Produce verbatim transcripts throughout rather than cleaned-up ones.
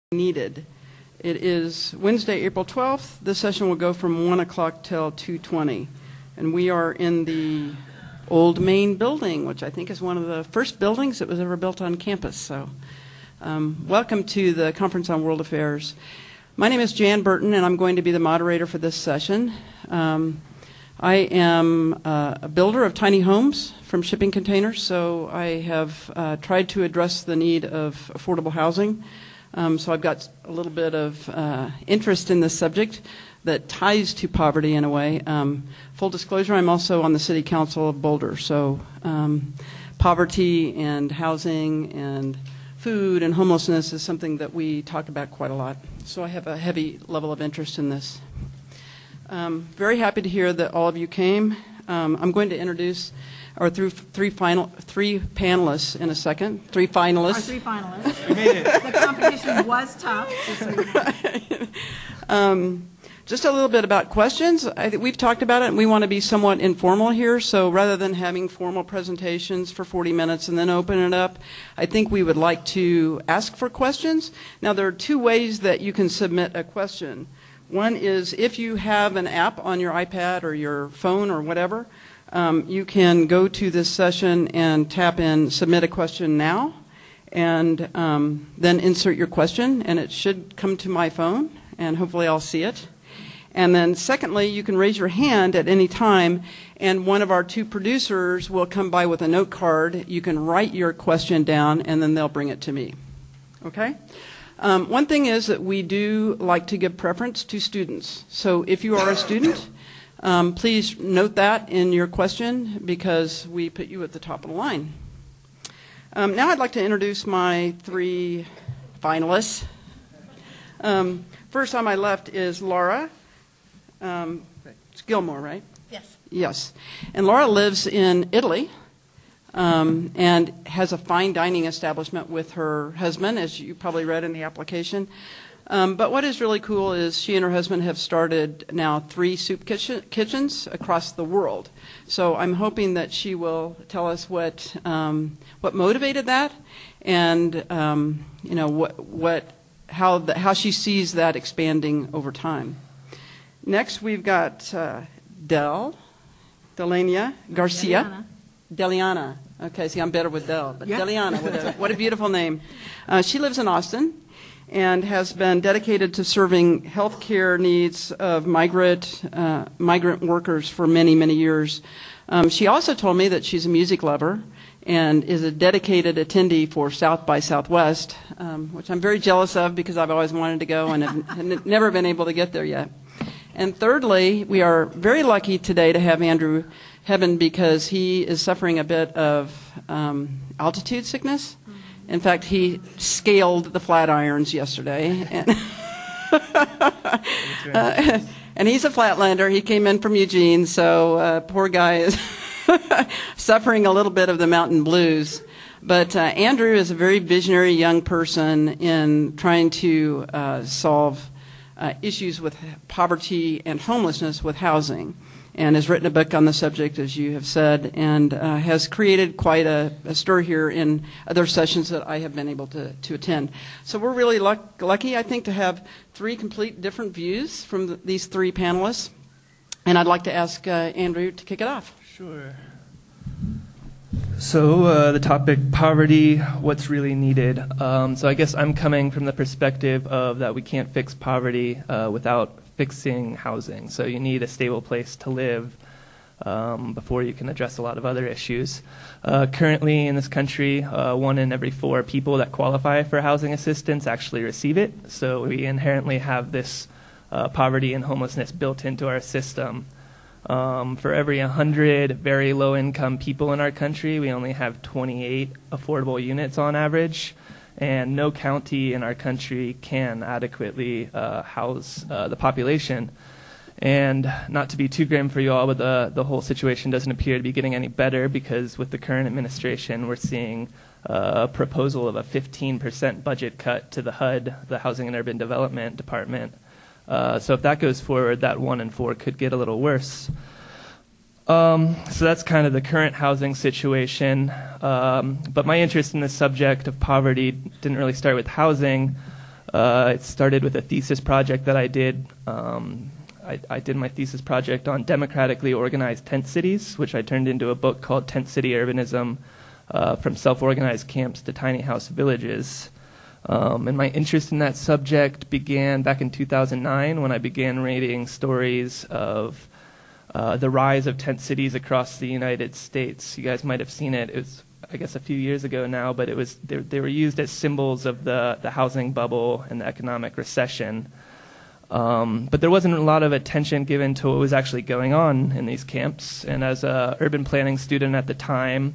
Needed. It is Wednesday, April twelfth. This session will go from one o'clock till two twenty. And we are in the old main building, which I think is one of the first buildings that was ever built on campus. So um, welcome to the Conference on World Affairs. My name is Jan Burton, and I'm going to be the moderator for this session. Um, I am uh, a builder of tiny homes from shipping containers, so I have uh, tried to address the need of affordable housing. Um, so I've got a little bit of uh, interest in this subject that ties to poverty in a way. Um, full disclosure, I'm also on the City Council of Boulder, so um, poverty and housing and food and homelessness is something that we talk about quite a lot. So I have a heavy level of interest in this. Um, very happy to hear that all of you came. Um, I'm going to introduce our through three final three panelists in a second. Three finalists. Our three finalists. We made it. The competition was tough. Just, so you know. um, just a little bit about questions. I th- we've talked about it, and we want to be somewhat informal here. So rather than having formal presentations for forty minutes and then open it up, I think we would like to ask for questions. Now, there are two ways that you can submit a question. One is if you have an app on your iPad or your phone or whatever. Um, you can go to this session and tap in submit a question now and um, then insert your question, and it should come to my phone, and hopefully I'll see it. And then secondly, you can raise your hand at any time, and one of our two producers will come by with a note card. You can write your question down, and then they'll bring it to me. Okay? Um, one thing is that we do like to give preference to students. So if you are a student, Um, please note that in your question because we put you at the top of the line. Um, now I'd like to introduce my three finalists. Um, first on my left is Laura. Um, it's Gilmore, right? Yes. Yes. And Laura lives in Italy um, and has a fine dining establishment with her husband, as you probably read in the application. Um, but what is really cool is she and her husband have started now three soup kitchen, kitchens across the world. So I'm hoping that she will tell us what um, what motivated that, and um, you know what what how the, how she sees that expanding over time. Next, we've got uh, Del Delania Garcia. Deliana. Okay, see, I'm better with Del, but yeah. Deliana, what a, what a beautiful name. Uh, she lives in Austin and has been dedicated to serving health care needs of migrant uh, migrant workers for many, many years. Um, she also told me that she's a music lover and is a dedicated attendee for South by Southwest, um, which I'm very jealous of because I've always wanted to go and have n- never been able to get there yet. And thirdly, we are very lucky today to have Andrew Hebben because he is suffering a bit of um, altitude sickness. In fact, he scaled the Flatirons yesterday, and, uh, and he's a flatlander. He came in from Eugene, so uh, poor guy is suffering a little bit of the mountain blues. But uh, Andrew is a very visionary young person in trying to uh, solve uh, issues with poverty and homelessness with housing, and has written a book on the subject, as you have said, and uh, has created quite a, a stir here in other sessions that I have been able to, to attend. So we're really luck, lucky, I think, to have three complete different views from the, these three panelists. And I'd like to ask uh, Andrew to kick it off. Sure. So uh, the topic, poverty, what's really needed. Um, so I guess I'm coming from the perspective of that we can't fix poverty uh, without fixing housing. So you need a stable place to live um, before you can address a lot of other issues. Uh, currently in this country, uh, one in every four people that qualify for housing assistance actually receive it. So we inherently have this uh, poverty and homelessness built into our system. Um, for every one hundred very low-income people in our country, we only have twenty-eight affordable units on average. And no county in our country can adequately uh, house uh, the population. And not to be too grim for you all, but the, the whole situation doesn't appear to be getting any better because with the current administration, we're seeing uh, a proposal of a fifteen percent budget cut to the H U D, the Housing and Urban Development Department. Uh, so if that goes forward, that one in four could get a little worse. Um, so that's kind of the current housing situation. Um, but my interest in the subject of poverty didn't really start with housing. Uh, it started with a thesis project that I did. Um, I, I did my thesis project on democratically organized tent cities, which I turned into a book called Tent City Urbanism, uh, From Self-Organized Camps to Tiny House Villages. Um, and my interest in that subject began back in two thousand nine when I began reading stories of uh, the rise of tent cities across the United States. You guys might have seen it. It was, I guess, a few years ago now, but it was they, they were used as symbols of the, the housing bubble and the economic recession. Um, but there wasn't a lot of attention given to what was actually going on in these camps. And as a urban planning student at the time,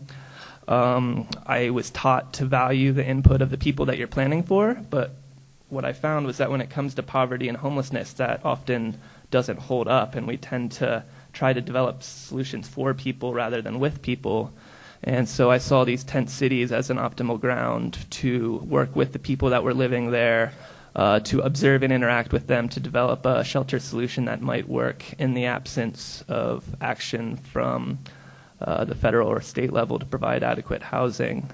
um, I was taught to value the input of the people that you're planning for. But what I found was that when it comes to poverty and homelessness, that often doesn't hold up, and we tend to try to develop solutions for people rather than with people. And so I saw these tent cities as an optimal ground to work with the people that were living there, uh, to observe and interact with them, to develop a shelter solution that might work in the absence of action from uh, the federal or state level to provide adequate housing.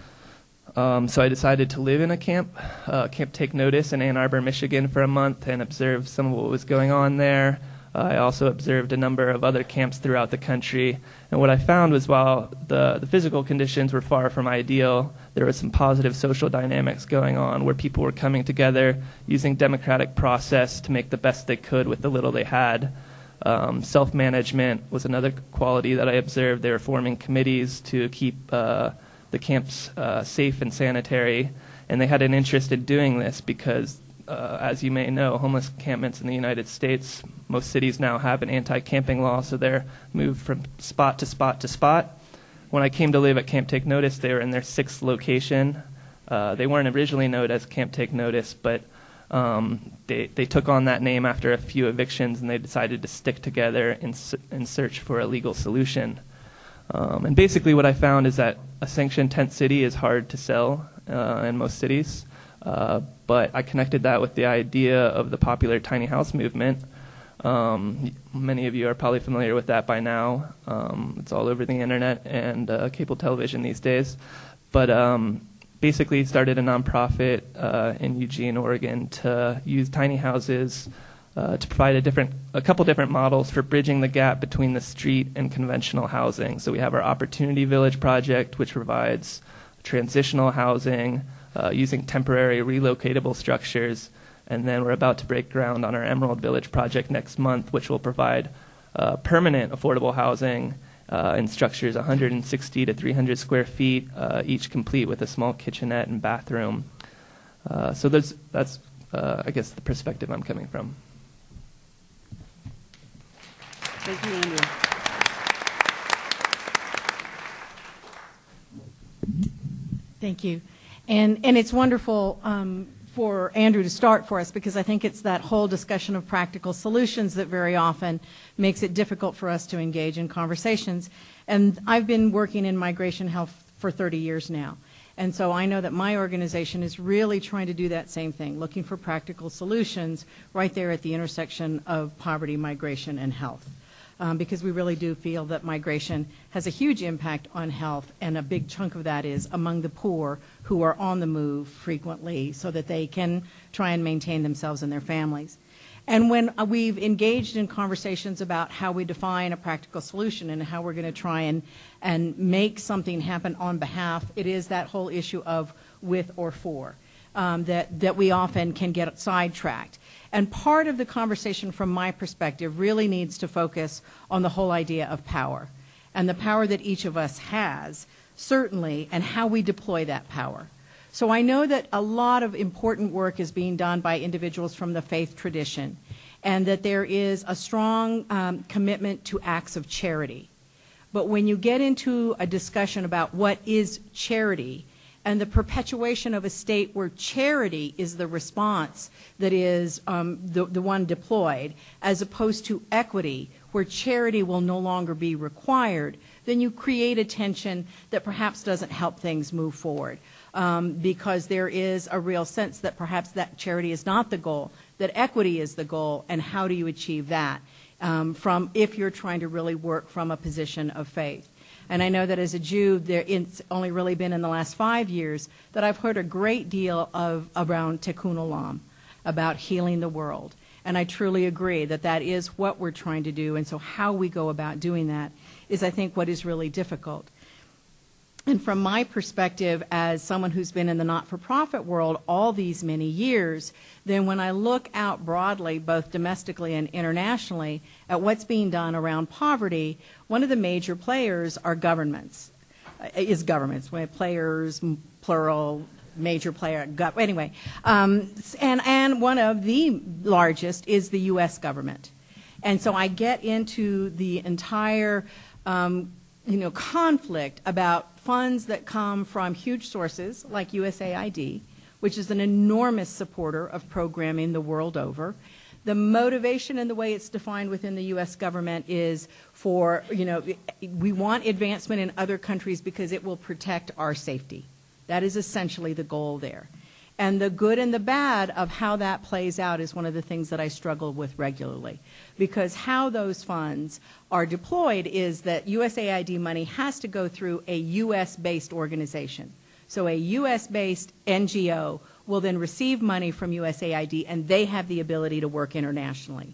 Um, so I decided to live in a camp, uh, Camp Take Notice in Ann Arbor, Michigan for a month and observe some of what was going on there. Uh, I also observed a number of other camps throughout the country. And what I found was while the, the physical conditions were far from ideal, there was some positive social dynamics going on where people were coming together using democratic process to make the best they could with the little they had. Um, self-management was another quality that I observed. They were forming committees to keep uh, the camps uh, safe and sanitary. And they had an interest in doing this because Uh, as you may know, homeless encampments in the United States, most cities now have an anti-camping law, so they're moved from spot to spot to spot. When I came to live at Camp Take Notice, they were in their sixth location. Uh, they weren't originally known as Camp Take Notice, but um, they, they took on that name after a few evictions, and they decided to stick together in, in search for a legal solution. Um, and basically what I found is that a sanctioned tent city is hard to sell uh, in most cities. Uh, but I connected that with the idea of the popular tiny house movement. Um, many of you are probably familiar with that by now. Um, it's all over the internet and uh, cable television these days. But um, basically started a nonprofit uh, in Eugene, Oregon to use tiny houses uh, to provide a different, a couple different models for bridging the gap between the street and conventional housing. So we have our Opportunity Village project, which provides transitional housing, Uh, using temporary relocatable structures, and then we're about to break ground on our Emerald Village project next month, which will provide uh, permanent affordable housing uh, in structures one hundred sixty to three hundred square feet, uh, each complete with a small kitchenette and bathroom. Uh, so there's, that's, uh, I guess, the perspective I'm coming from. Thank you, Andrew. Thank you. And, and it's wonderful um, for Andrew to start for us, because I think it's that whole discussion of practical solutions that very often makes it difficult for us to engage in conversations. And I've been working in migration health for thirty years now. And so I know that my organization is really trying to do that same thing, looking for practical solutions right there at the intersection of poverty, migration, and health. Um, because we really do feel that migration has a huge impact on health, and a big chunk of that is among the poor who are on the move frequently so that they can try and maintain themselves and their families. And when we've engaged in conversations about how we define a practical solution and how we're going to try and, and make something happen on behalf, it is that whole issue of with or for um, that, that we often can get sidetracked. And part of the conversation from my perspective really needs to focus on the whole idea of power and the power that each of us has, certainly, and how we deploy that power. So I know that a lot of important work is being done by individuals from the faith tradition, and that there is a strong um, commitment to acts of charity. But when you get into a discussion about what is charity, and the perpetuation of a state where charity is the response that is um, the, the one deployed, as opposed to equity, where charity will no longer be required, then you create a tension that perhaps doesn't help things move forward. Um, because there is a real sense that perhaps that charity is not the goal, that equity is the goal, and how do you achieve that um, from if you're trying to really work from a position of faith. And I know that as a Jew, there, it's only really been in the last five years that I've heard a great deal of around Tikkun Olam, about healing the world. And I truly agree that that is what we're trying to do. And so how we go about doing that is, I think, what is really difficult. And from my perspective as someone who's been in the not-for-profit world all these many years, then when I look out broadly, both domestically and internationally, at what's being done around poverty, one of the major players are governments, uh, is governments, when players, plural, major player, gov- anyway. Um, and, and one of the largest is the U S government. And so I get into the entire um, you know, conflict about funds that come from huge sources like U S A I D, which is an enormous supporter of programming the world over. The motivation and the way it's defined within the U S government is for, you know, we want advancement in other countries because it will protect our safety. That is essentially the goal there. And the good and the bad of how that plays out is one of the things that I struggle with regularly. Because how those funds are deployed is that U S A I D money has to go through a U S-based organization. So a U S-based N G O will then receive money from U S A I D, and they have the ability to work internationally.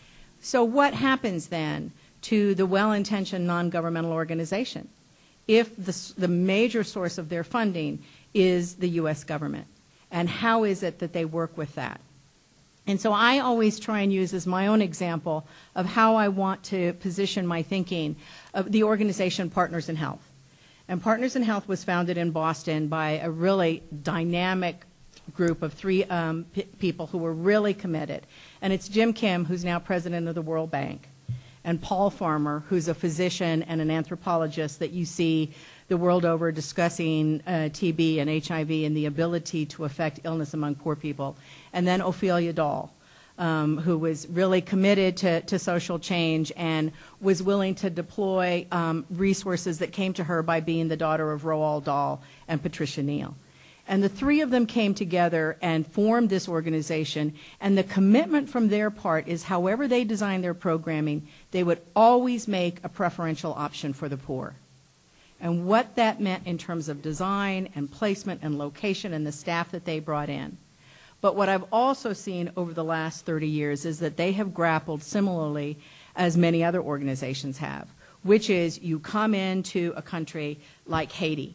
So what happens then to the well-intentioned non-governmental organization if the, the major source of their funding is the U S government? And how is it that they work with that? And so I always try and use as my own example of how I want to position my thinking of the organization Partners in Health. And Partners in Health was founded in Boston by a really dynamic group of three um, p- people who were really committed. And it's Jim Kim, who's now president of the World Bank, and Paul Farmer, who's a physician and an anthropologist that you see the world over discussing uh, T B and H I V and the ability to affect illness among poor people. And then Ophelia Dahl, um, who was really committed to, to social change and was willing to deploy um, resources that came to her by being the daughter of Roald Dahl and Patricia Neal. And the three of them came together and formed this organization, and the commitment from their part is however they design their programming, they would always make a preferential option for the poor. And what that meant in terms of design and placement and location and the staff that they brought in. But what I've also seen over the last thirty years is that they have grappled similarly as many other organizations have, which is you come into a country like Haiti,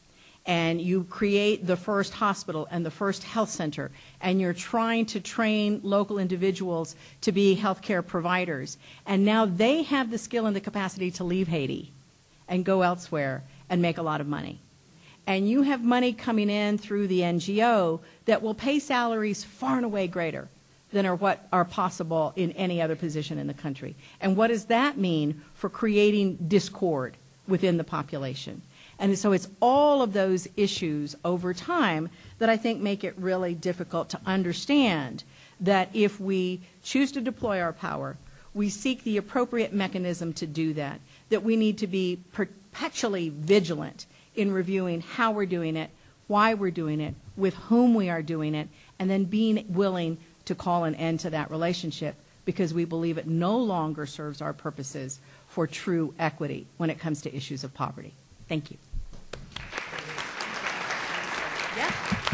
and you create the first hospital and the first health center, and you're trying to train local individuals to be healthcare providers. And now they have the skill and the capacity to leave Haiti and go elsewhere and make a lot of money. And you have money coming in through the N G O that will pay salaries far and away greater than are what are possible in any other position in the country. And what does that mean for creating discord within the population? And so it's all of those issues over time that I think make it really difficult to understand that if we choose to deploy our power, we seek the appropriate mechanism to do that, that we need to be perpetually vigilant in reviewing how we're doing it, why we're doing it, with whom we are doing it, and then being willing to call an end to that relationship because we believe it no longer serves our purposes for true equity when it comes to issues of poverty. Thank you. Yeah.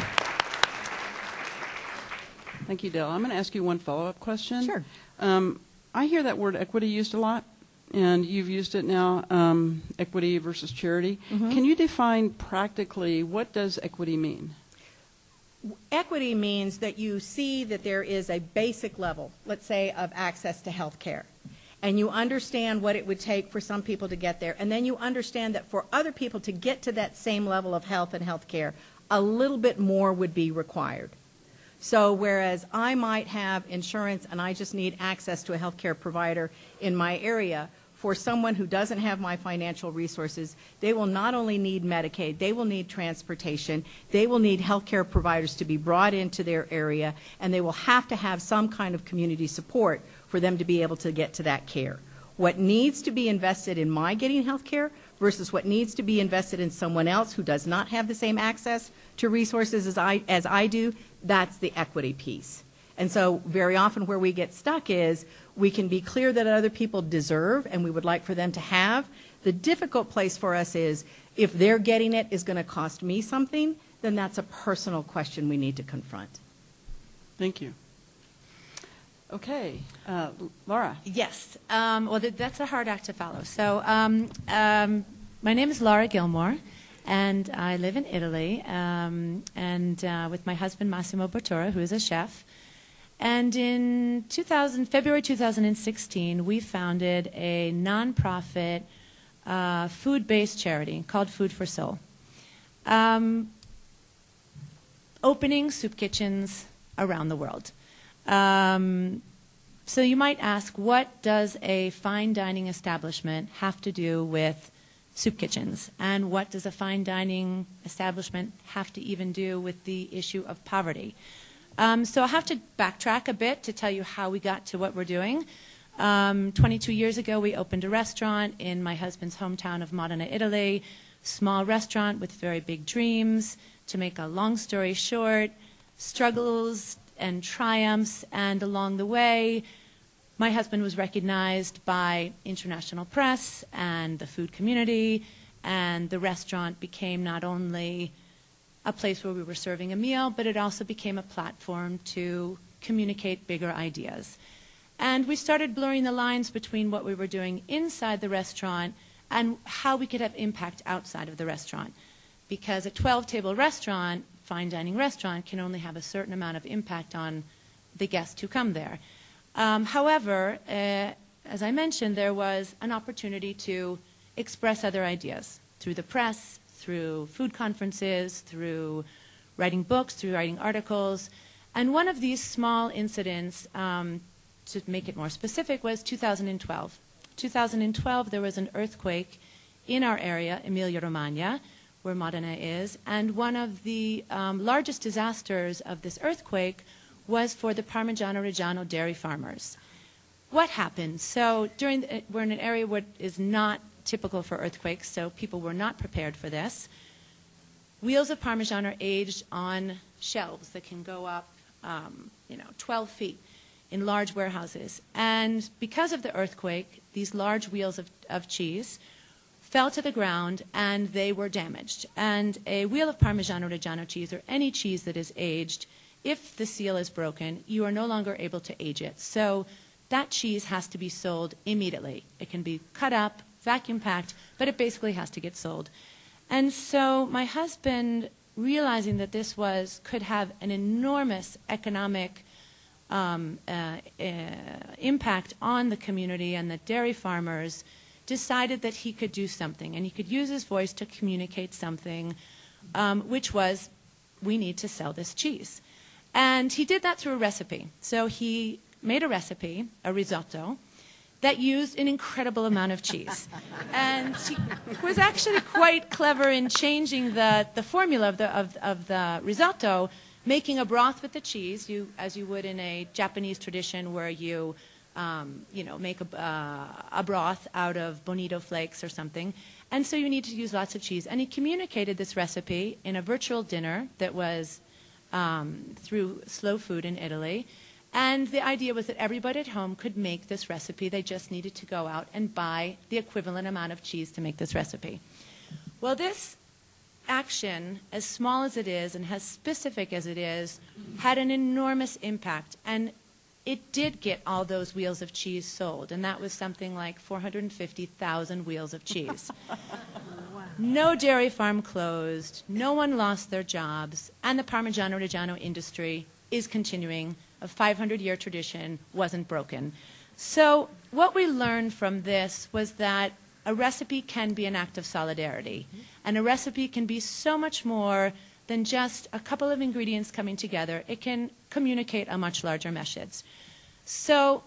Thank you, Dell. I'm going to ask you one follow-up question. Sure. Um, I hear that word equity used a lot, and you've used it now, um, equity versus charity. Mm-hmm. Can you define practically what does equity mean? Equity means that you see that there is a basic level, let's say, of access to health care. And you understand what it would take for some people to get there. And then you understand that for other people to get to that same level of health and health care, a little bit more would be required. So whereas I might have insurance and I just need access to a health care provider in my area, for someone who doesn't have my financial resources, they will not only need Medicaid, they will need transportation, they will need health care providers to be brought into their area, and they will have to have some kind of community support for them to be able to get to that care. What needs to be invested in my getting health care versus what needs to be invested in someone else who does not have the same access to resources as I, as I do, that's the equity piece. And so very often where we get stuck is we can be clear that other people deserve and we would like for them to have The difficult place for us is if they're getting it is going to cost me something, then that's a personal question we need to confront. Thank you. Okay, uh, Laura. Yes. Um, well, th- that's a hard act to follow. So um, um, my name is Laura Gilmore, and I live in Italy, um, and uh, with my husband Massimo Bottura, who is a chef. And in two thousand, February two thousand sixteen, we founded a nonprofit uh, food-based charity called Food for Soul, um, opening soup kitchens around the world. Um, so you might ask, what does a fine dining establishment have to do with soup kitchens? And what does a fine dining establishment have to even do with the issue of poverty? Um, so I'll have to backtrack a bit to tell you how we got to what we're doing. Um, twenty-two years ago, we opened a restaurant in my husband's hometown of Modena, Italy. Small restaurant with very big dreams. To make a long story short, struggles and triumphs, and along the way, my husband was recognized by international press and the food community, and the restaurant became not only a place where we were serving a meal, but it also became a platform to communicate bigger ideas. And we started blurring the lines between what we were doing inside the restaurant and how we could have impact outside of the restaurant. Because a twelve-table restaurant, fine dining restaurant, can only have a certain amount of impact on the guests who come there. Um, however, uh, as I mentioned, there was an opportunity to express other ideas through the press, through food conferences, through writing books, through writing articles. And one of these small incidents, um, to make it more specific, was two thousand twelve. two thousand twelve, there was an earthquake in our area, Emilia-Romagna, where Modena is, and one of the um, largest disasters of this earthquake was for the Parmigiano Reggiano dairy farmers. What happened? So during the, we're in an area where is not typical for earthquakes, so people were not prepared for this. Wheels of Parmesan are aged on shelves that can go up, um, you know, twelve feet in large warehouses. And because of the earthquake, these large wheels of, of cheese fell to the ground and they were damaged. And a wheel of Parmigiano Reggiano cheese, or any cheese that is aged, if the seal is broken, you are no longer able to age it. So that cheese has to be sold immediately. It can be cut up, vacuum packed, but it basically has to get sold. And so my husband, realizing that this was could have an enormous economic um, uh, uh, impact on the community and the dairy farmers, decided that he could do something, and he could use his voice to communicate something, um, which was, we need to sell this cheese. And he did that through a recipe. So he made a recipe, a risotto, that used an incredible amount of cheese. And he was actually quite clever in changing the, the formula of the, of, of the risotto, making a broth with the cheese, you, as you would in a Japanese tradition where you Um, you know, make a, uh, a broth out of bonito flakes or something. And so you need to use lots of cheese. And he communicated this recipe in a virtual dinner that was um, through Slow Food in Italy. And the idea was that everybody at home could make this recipe. They just needed to go out and buy the equivalent amount of cheese to make this recipe. Well, this action, as small as it is and as specific as it is, had an enormous impact. And it did get all those wheels of cheese sold, and that was something like four hundred fifty thousand wheels of cheese. Wow. No dairy farm closed, no one lost their jobs, and the Parmigiano Reggiano industry is continuing. A five hundred year tradition wasn't broken. So what we learned from this was that a recipe can be an act of solidarity, and a recipe can be so much more than just a couple of ingredients coming together. It can communicate a much larger message. So,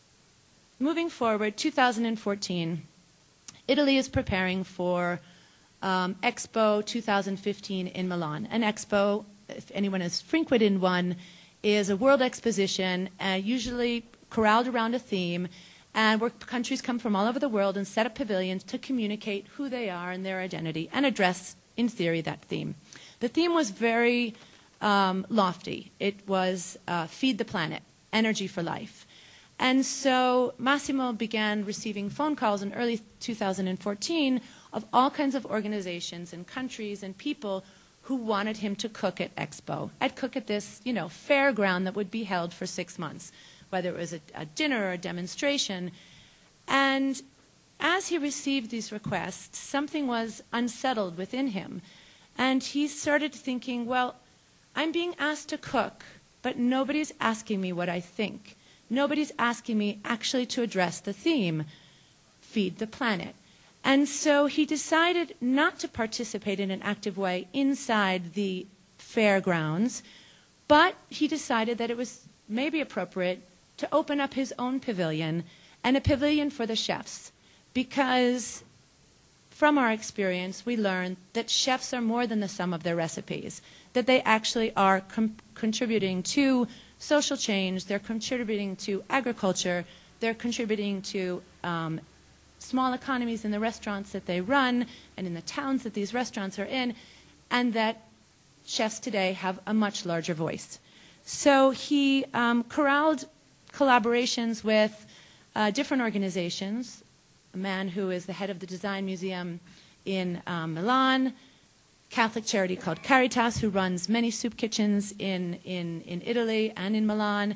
moving forward, two thousand fourteen, Italy is preparing for um, Expo two thousand fifteen in Milan. An Expo, if anyone has frequented one, is a world exposition, uh, usually corralled around a theme, and where countries come from all over the world and set up pavilions to communicate who they are and their identity and address, in theory, that theme. The theme was very um, lofty. It was uh, Feed the Planet, Energy for Life. And so Massimo began receiving phone calls in early two thousand fourteen of all kinds of organizations and countries and people who wanted him to cook at Expo, at cook at this, you know, fairground that would be held for six months, whether it was a, a dinner or a demonstration. And as he received these requests, something was unsettled within him. And he started thinking, well, I'm being asked to cook, but nobody's asking me what I think. Nobody's asking me actually to address the theme, feed the planet. And so he decided not to participate in an active way inside the fairgrounds, but he decided that it was maybe appropriate to open up his own pavilion, and a pavilion for the chefs, because from our experience we learned that chefs are more than the sum of their recipes, that they actually are com- contributing to social change, they're contributing to agriculture, they're contributing to um, small economies in the restaurants that they run and in the towns that these restaurants are in, and that chefs today have a much larger voice. So he um, corralled collaborations with uh, different organizations, a man who is the head of the Design Museum in um, Milan, Catholic charity called Caritas, who runs many soup kitchens in, in, in Italy and in Milan,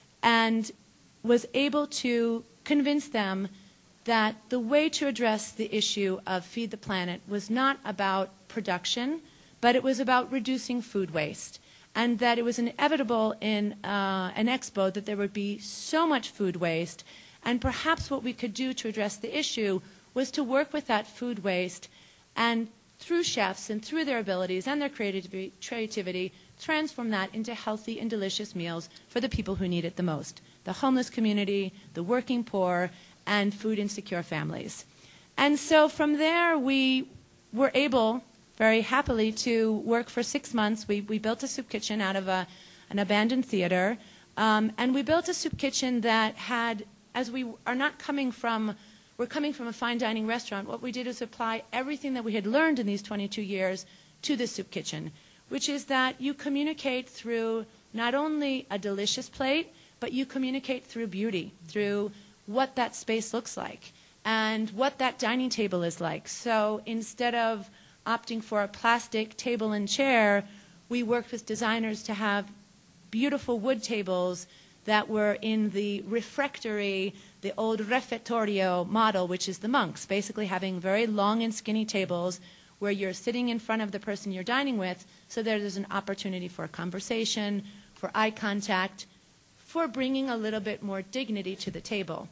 and was able to convince them that the way to address the issue of Feed the Planet was not about production, but it was about reducing food waste, and that it was inevitable in uh, an expo that there would be so much food waste, and perhaps what we could do to address the issue was to work with that food waste and through chefs and through their abilities and their creativity, creativity, transform that into healthy and delicious meals for the people who need it the most, the homeless community, the working poor, and food insecure families. And so from there, we were able, very happily, to work for six months. We, we built a soup kitchen out of a, an abandoned theater, um, and we built a soup kitchen that had, as we are not coming from, we're coming from a fine dining restaurant, what we did is apply everything that we had learned in these twenty-two years to the soup kitchen, which is that you communicate through not only a delicious plate, but you communicate through beauty, through what that space looks like and what that dining table is like. So instead of opting for a plastic table and chair, we worked with designers to have beautiful wood tables that were in the refectory, the old refettorio model, which is the monks, basically having very long and skinny tables where you're sitting in front of the person you're dining with, so there's an opportunity for a conversation, for eye contact, for bringing a little bit more dignity to the table.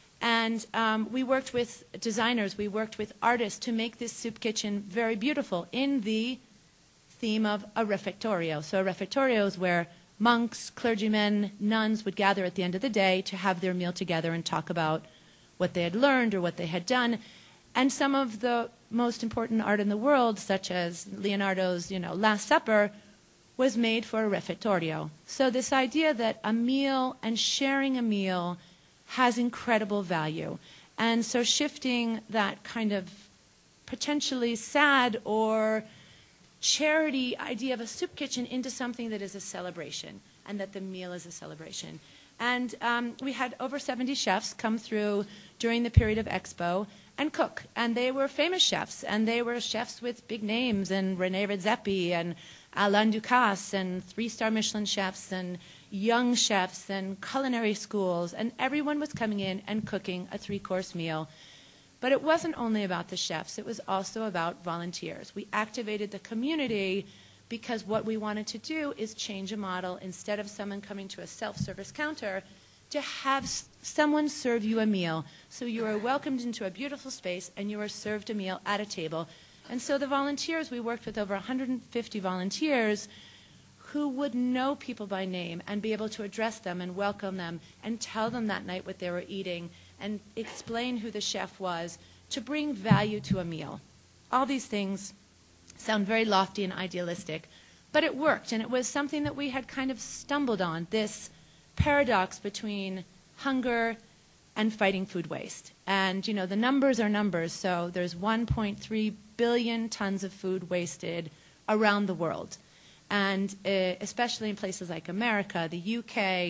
And um, we worked with designers, we worked with artists to make this soup kitchen very beautiful in the theme of a refectorio. So a refectorio is where monks, clergymen, nuns would gather at the end of the day to have their meal together and talk about what they had learned or what they had done. And some of the most important art in the world, such as Leonardo's, you know, Last Supper, was made for a refectorio. So this idea that a meal and sharing a meal has incredible value. And so shifting that kind of potentially sad or charity idea of a soup kitchen into something that is a celebration, and that the meal is a celebration. And um, we had over seventy chefs come through during the period of Expo and cook. And they were famous chefs, and they were chefs with big names, and René Redzepi and Alain Ducasse, and three-star Michelin chefs, and young chefs, and culinary schools, and everyone was coming in and cooking a three-course meal. But it wasn't only about the chefs, it was also about volunteers. We activated the community because what we wanted to do is change a model. Instead of someone coming to a self-service counter, to have s- someone serve you a meal. So you are welcomed into a beautiful space and you are served a meal at a table. And so the volunteers, we worked with over one hundred fifty volunteers who would know people by name and be able to address them and welcome them and tell them that night what they were eating and explain who the chef was, to bring value to a meal. All these things sound very lofty and idealistic, but it worked, and it was something that we had kind of stumbled on, this paradox between hunger and fighting food waste. And, you know, the numbers are numbers, so there's one point three billion tons of food wasted around the world. And uh, especially in places like America, the U K,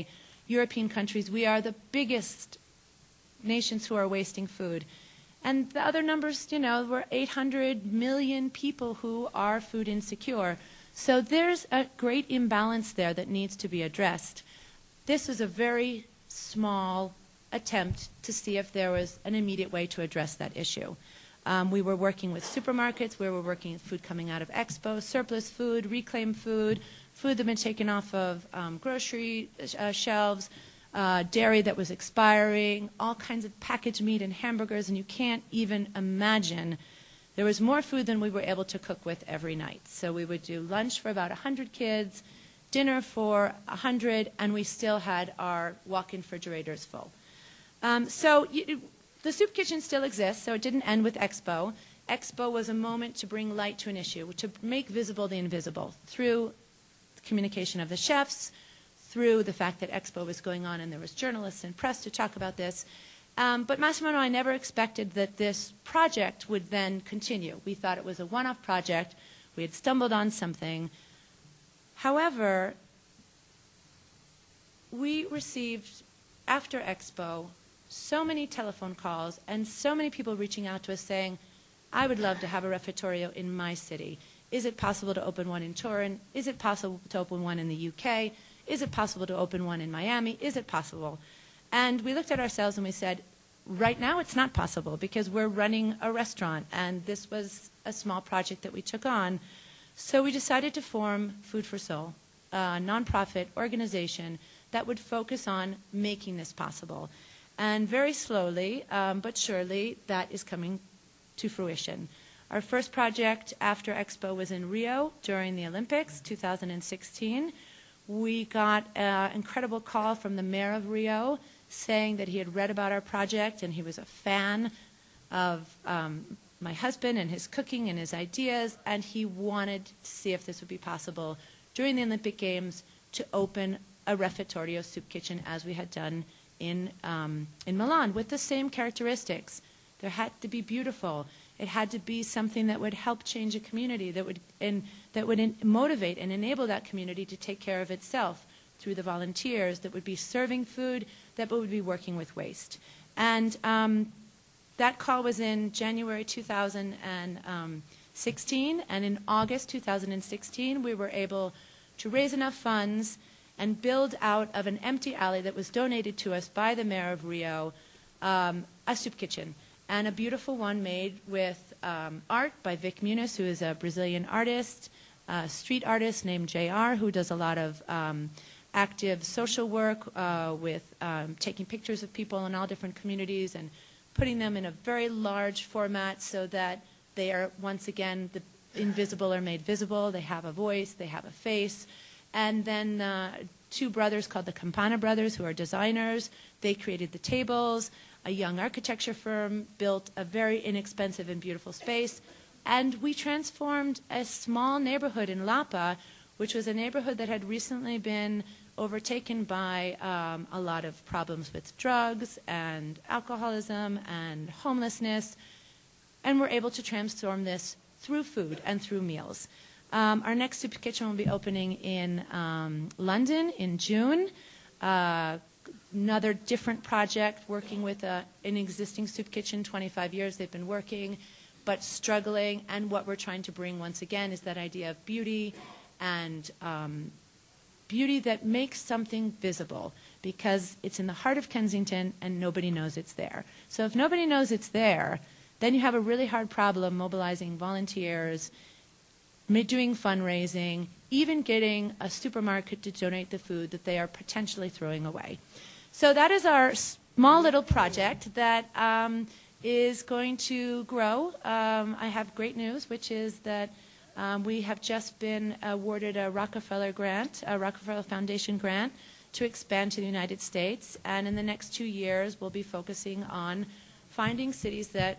European countries, we are the biggest nations who are wasting food. And the other numbers, you know, we're eight hundred million people who are food insecure. So there's a great imbalance there that needs to be addressed. This was a very small attempt to see if there was an immediate way to address that issue. Um, we were working with supermarkets, we were working with food coming out of Expo, surplus food, reclaimed food, food that had been taken off of um, grocery uh, shelves, uh, dairy that was expiring, all kinds of packaged meat and hamburgers, and you can't even imagine. There was more food than we were able to cook with every night. So we would do lunch for about one hundred kids, dinner for one hundred, and we still had our walk-in refrigerators full. Um, so you, the soup kitchen still exists, so it didn't end with Expo. Expo was a moment to bring light to an issue, to make visible the invisible through the communication of the chefs, through the fact that Expo was going on and there was journalists and press to talk about this. Um, but Massimo and I never expected that this project would then continue. We thought it was a one-off project. We had stumbled on something. However, we received, after Expo, so many telephone calls and so many people reaching out to us saying, I would love to have a refectorio in my city. Is it possible to open one in Turin? Is it possible to open one in the U K? Is it possible to open one in Miami? Is it possible? And we looked at ourselves and we said, right now it's not possible because we're running a restaurant and this was a small project that we took on. So we decided to form Food for Soul, a nonprofit organization that would focus on making this possible. And very slowly, um, but surely, that is coming to fruition. Our first project after Expo was in Rio during the Olympics, two thousand sixteen. We got an incredible call from the mayor of Rio saying that he had read about our project and he was a fan of um, my husband and his cooking and his ideas, and he wanted to see if this would be possible during the Olympic Games to open a refectorio soup kitchen as we had done in um, in Milan with the same characteristics. There had to be beautiful. It had to be something that would help change a community, that would and that would in, motivate and enable that community to take care of itself through the volunteers, that would be serving food, that would be working with waste. And um, that call was in January two thousand sixteen, and in August two thousand sixteen we were able to raise enough funds and build out of an empty alley that was donated to us by the mayor of Rio um, a soup kitchen, and a beautiful one made with um, art by Vic Muniz, who is a Brazilian artist, a street artist named J R, who does a lot of um, active social work uh, with um, taking pictures of people in all different communities and putting them in a very large format so that they are, once again, the invisible are made visible. They have a voice, they have a face. And then uh, two brothers called the Campana brothers, who are designers. They created the tables. A young architecture firm built a very inexpensive and beautiful space. And we transformed a small neighborhood in Lapa, which was a neighborhood that had recently been overtaken by um, a lot of problems with drugs and alcoholism and homelessness. And we're able to transform this through food and through meals. Um, our next soup kitchen will be opening in um, London in June. Uh, another different project, working with a, an existing soup kitchen, twenty-five years they've been working, but struggling. And what we're trying to bring, once again, is that idea of beauty, and um, beauty that makes something visible, because it's in the heart of Kensington and nobody knows it's there. So if nobody knows it's there, then you have a really hard problem mobilizing volunteers, doing fundraising, even getting a supermarket to donate the food that they are potentially throwing away. So that is our small little project that um, is going to grow. Um, I have great news, which is that um, we have just been awarded a Rockefeller grant, a Rockefeller Foundation grant, to expand to the United States. And in the next two years, we'll be focusing on finding cities that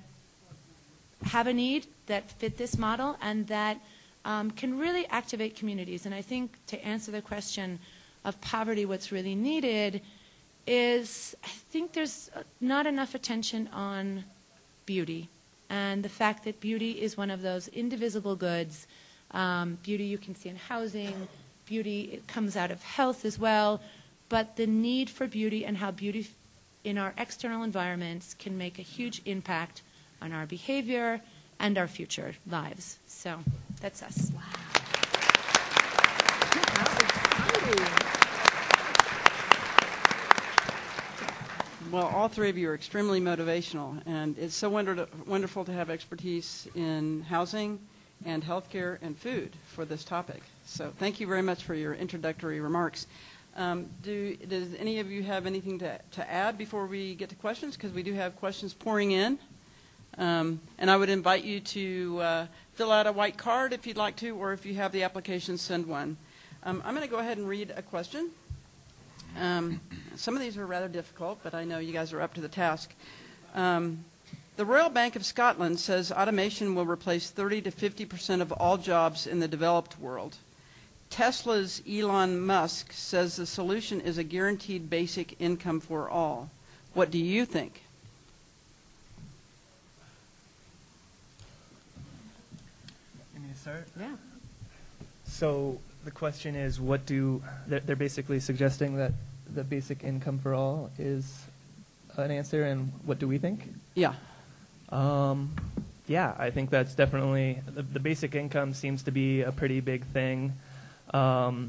have a need, that fit this model, and that Um, can really activate communities. And I think to answer the question of poverty, what's really needed is, I think there's not enough attention on beauty, and the fact that beauty is one of those indivisible goods. Um, beauty you can see in housing, beauty it comes out of health as well, but the need for beauty and how beauty in our external environments can make a huge impact on our behavior and our future lives. So that's us. Wow. Well, all three of you are extremely motivational, and it's so wonder- wonderful to have expertise in housing and healthcare and food for this topic. So thank you very much for your introductory remarks. Um, do, does any of you have anything to, to add before we get to questions? Because we do have questions pouring in. Um, and I would invite you to uh, fill out a white card if you'd like to, or if you have the application, send one. Um, I'm going to go ahead and read a question. Um, some of these are rather difficult, but I know you guys are up to the task. Um, the Royal Bank of Scotland says automation will replace thirty to fifty percent of all jobs in the developed world. Tesla's Elon Musk says the solution is a guaranteed basic income for all. What do you think? You need to start? Yeah. So the question is, what do they're, they're basically suggesting that the basic income for all is an answer, and what do we think? Yeah. Um, yeah, I think that's definitely the, the basic income seems to be a pretty big thing. Um,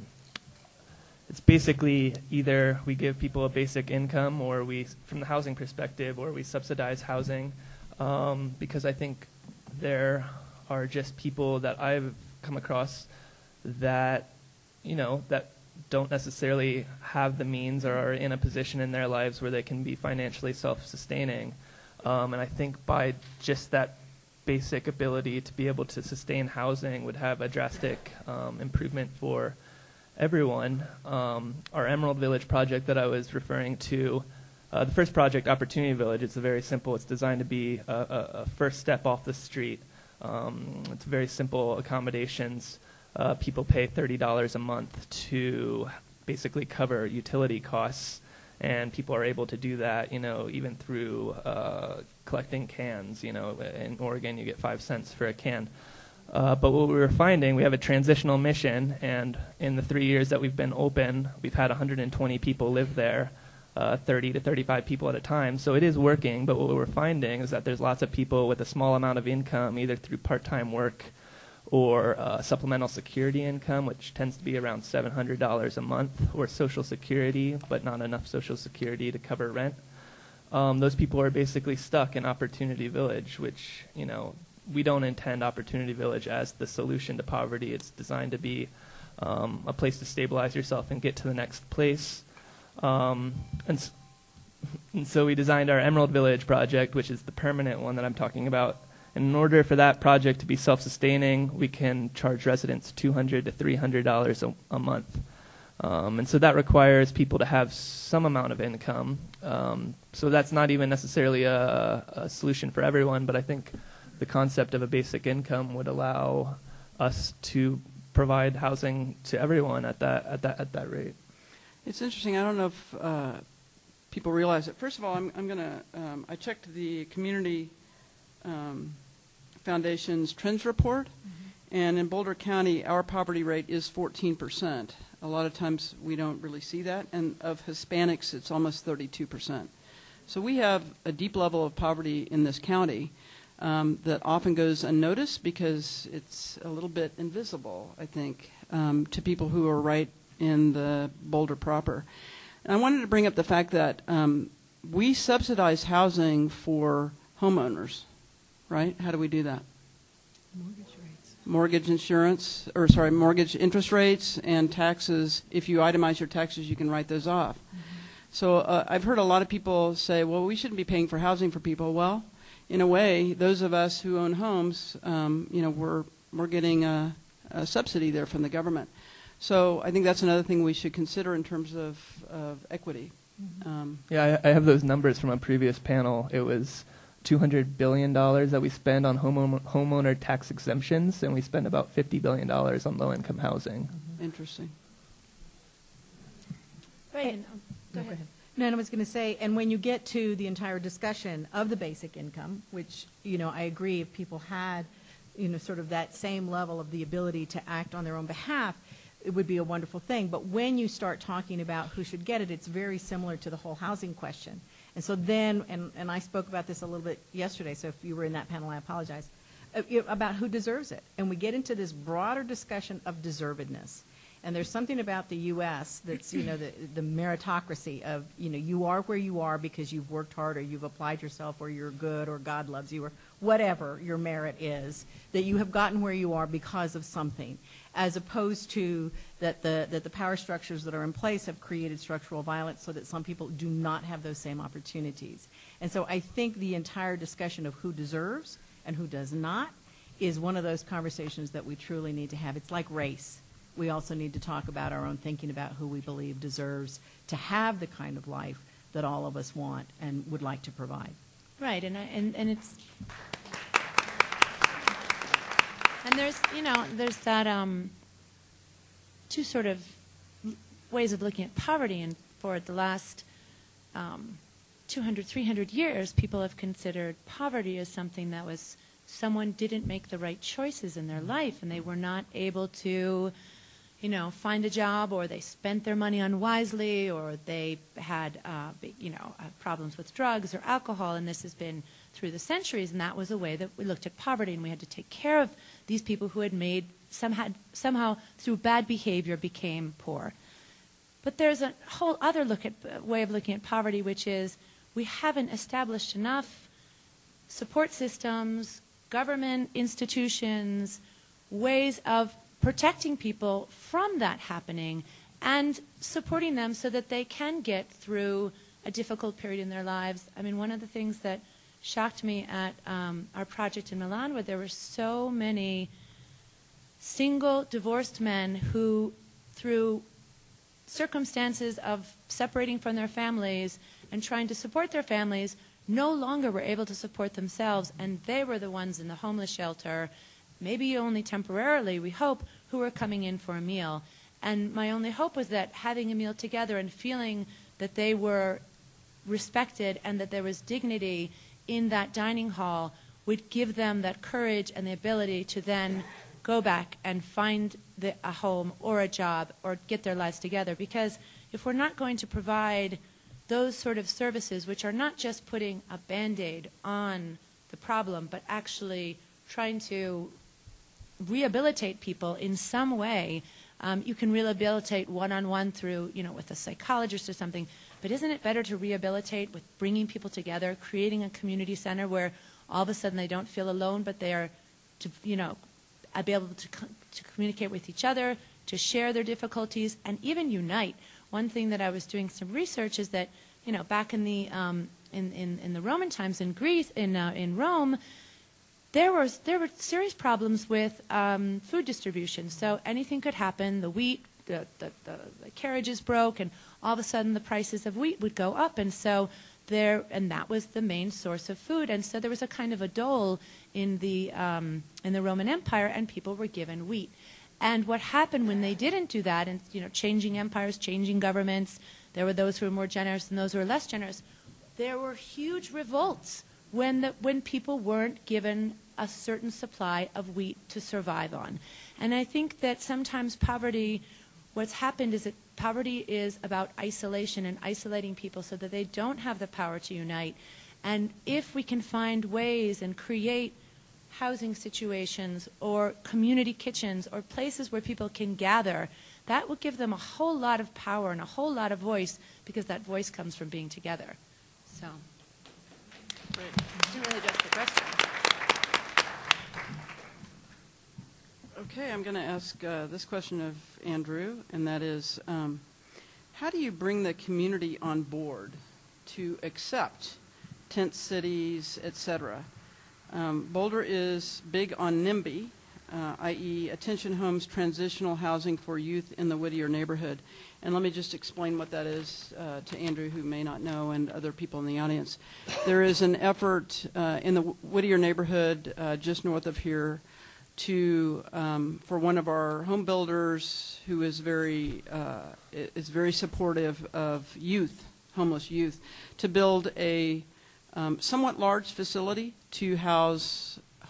it's basically either we give people a basic income, or we, from the housing perspective, or we subsidize housing, um, because I think there are just people that I've come across that, you know, that don't necessarily have the means or are in a position in their lives where they can be financially self-sustaining. Um, and I think by just that basic ability to be able to sustain housing would have a drastic um, improvement for everyone. Um, our Emerald Village project that I was referring to, uh, the first project, Opportunity Village, it's very simple. It's designed to be a, a, a first step off the street. Um, it's very simple accommodations. Uh, people pay thirty dollars a month to basically cover utility costs, and people are able to do that, you know, even through uh, collecting cans. You know, in Oregon you get five cents for a can. Uh, but what we were finding, we have a transitional mission, and in the three years that we've been open, we've had one hundred twenty people live there, uh, thirty to thirty-five people at a time. So it is working, but what we're finding is that there's lots of people with a small amount of income, either through part-time work or uh, supplemental security income, which tends to be around seven hundred dollars a month, or Social Security, but not enough Social Security to cover rent. Um, those people are basically stuck in Opportunity Village, which, you know, we don't intend Opportunity Village as the solution to poverty. It's designed to be um, a place to stabilize yourself and get to the next place. Um, and, s- and so we designed our Emerald Village project, which is the permanent one that I'm talking about. And in order for that project to be self-sustaining, we can charge residents two hundred dollars to three hundred dollars a, a month. Um, and so that requires people to have some amount of income. Um, so that's not even necessarily a, a solution for everyone, but I think the concept of a basic income would allow us to provide housing to everyone at that at that at that rate. It's interesting. I don't know if uh, people realize it. First of all, I'm, I'm going to, um, I checked the Community um, Foundation's Trends Report, mm-hmm. and in Boulder County, our poverty rate is fourteen percent. A lot of times we don't really see that, and of Hispanics, it's almost thirty-two percent. So we have a deep level of poverty in this county um, that often goes unnoticed because it's a little bit invisible, I think, um, to people who are right in the Boulder proper. And I wanted to bring up the fact that um, we subsidize housing for homeowners, right? How do we do that? Mortgage rates. Mortgage insurance, or sorry, mortgage interest rates and taxes. If you itemize your taxes, you can write those off. Mm-hmm. So uh, I've heard a lot of people say, well, we shouldn't be paying for housing for people. Well, in a way, those of us who own homes, um, you know, we're, we're getting a, a subsidy there from the government. So I think that's another thing we should consider in terms of, of equity. Mm-hmm. Um, Yeah, I, I have those numbers from a previous panel. It was two hundred billion dollars that we spend on home, homeowner tax exemptions, and we spend about fifty billion dollars on low-income housing. mm-hmm. Interesting. Right. Go ahead. No, and I was going to say, and when you get to the entire discussion of the basic income, which, you know, I agree, if people had, you know, sort of that same level of the ability to act on their own behalf, it would be a wonderful thing. But when you start talking about who should get it, it's very similar to the whole housing question. And so then, and, and I spoke about this a little bit yesterday, so if you were in that panel, I apologize, uh, about who deserves it. And we get into this broader discussion of deservedness. And there's something about the U S that's, you know, the, the meritocracy of, you know, you are where you are because you've worked hard or you've applied yourself or you're good or God loves you or whatever your merit is, that you have gotten where you are because of something, as opposed to that the, that the power structures that are in place have created structural violence so that some people do not have those same opportunities. And so I think the entire discussion of who deserves and who does not is one of those conversations that we truly need to have. It's like race. We also need to talk about our own thinking about who we believe deserves to have the kind of life that all of us want and would like to provide. Right, and I, and and it's and there's you know there's that um, two sort of ways of looking at poverty, and for the last um, two hundred, three hundred years, people have considered poverty as something that was someone didn't make the right choices in their life, and they were not able to, you know, find a job, or they spent their money unwisely, or they had, uh, you know, uh, problems with drugs or alcohol, and this has been through the centuries, and that was a way that we looked at poverty, and we had to take care of these people who had made, some had, somehow through bad behavior became poor. But there's a whole other look at, uh, way of looking at poverty, which is we haven't established enough support systems, government institutions, ways of protecting people from that happening and supporting them so that they can get through a difficult period in their lives. I mean, one of the things that shocked me at um, our project in Milan, where there were so many single divorced men who, through circumstances of separating from their families and trying to support their families, no longer were able to support themselves, and they were the ones in the homeless shelter, maybe only temporarily, we hope, who were coming in for a meal. And my only hope was that having a meal together and feeling that they were respected and that there was dignity in that dining hall would give them that courage and the ability to then go back and find the, a home or a job or get their lives together. Because if we're not going to provide those sort of services, which are not just putting a Band-Aid on the problem, but actually trying to rehabilitate people in some way. Um, you can rehabilitate one-on-one through, you know, with a psychologist or something, but isn't it better to rehabilitate with bringing people together, creating a community center where all of a sudden they don't feel alone, but they are, to, you know, be able to, to communicate with each other, to share their difficulties, and even unite. One thing that I was doing some research is that, you know, back in the um, in, in, in the Roman times in Greece, in uh, in Rome, there was there were serious problems with um, food distribution. So anything could happen. The wheat, the, the the the carriages broke, and all of a sudden the prices of wheat would go up, and so there, and that was the main source of food. And so there was a kind of a dole in the um, in the Roman Empire, and people were given wheat. And what happened when they didn't do that, and you know, changing empires, changing governments, there were those who were more generous and those who were less generous. There were huge revolts when the, when people weren't given a certain supply of wheat to survive on. And I think that sometimes poverty, what's happened is that poverty is about isolation and isolating people so that they don't have the power to unite. And if we can find ways and create housing situations or community kitchens or places where people can gather, that will give them a whole lot of power and a whole lot of voice, because that voice comes from being together. So, Great. didn't really address the question. Okay, I'm going to ask uh, this question of Andrew, and that is, um, how do you bring the community on board to accept tent cities, et cetera? Um, Boulder is big on NIMBY, uh, that is Attention Homes Transitional Housing for Youth in the Whittier Neighborhood. And let me just explain what that is uh, to Andrew, who may not know, and other people in the audience. There is an effort uh, in the Whittier neighborhood uh, just north of here to, um, for one of our home builders who is very, uh, is very supportive of youth, homeless youth, to build a um, somewhat large facility to house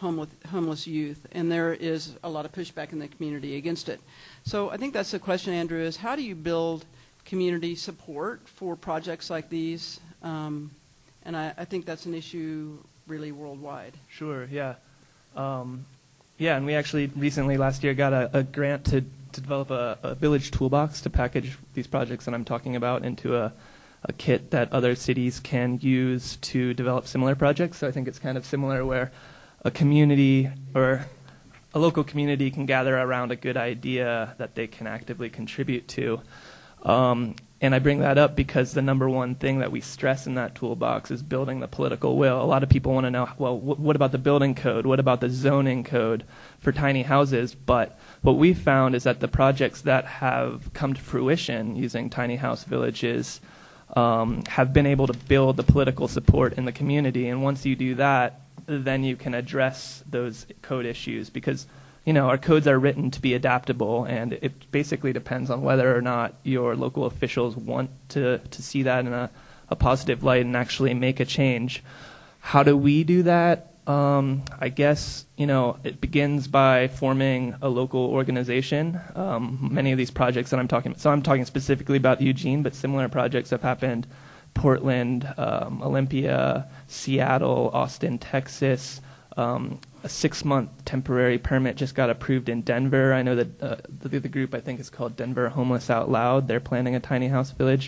homeless, homeless youth, and there is a lot of pushback in the community against it. So I think that's the question, Andrew, is how do you build community support for projects like these? Um, and I, I think that's an issue really worldwide. Sure, yeah. Um, yeah, and we actually recently, last year, got a, a grant to, to develop a, a village toolbox to package these projects that I'm talking about into a, a kit that other cities can use to develop similar projects. So I think it's kind of similar where a community or a local community can gather around a good idea that they can actively contribute to. Um, and I bring that up because the number one thing that we stress in that toolbox is building the political will. A lot of people want to know, well, wh- what about the building code? What about the zoning code for tiny houses? But what we've found is that the projects that have come to fruition using tiny house villages um, have been able to build the political support in the community. And once you do that, then you can address those code issues because you know, our codes are written to be adaptable, and it basically depends on whether or not your local officials want to, to see that in a, a positive light and actually make a change. How do we do that? Um, I guess, you know, it begins by forming a local organization. Um, many of these projects that I'm talking about, so I'm talking specifically about Eugene, but similar projects have happened Portland, um, Olympia, Seattle, Austin, Texas. Um, a six-month temporary permit just got approved in Denver. I know that uh, the, the group I think is called Denver Homeless Out Loud. They're planning a tiny house village.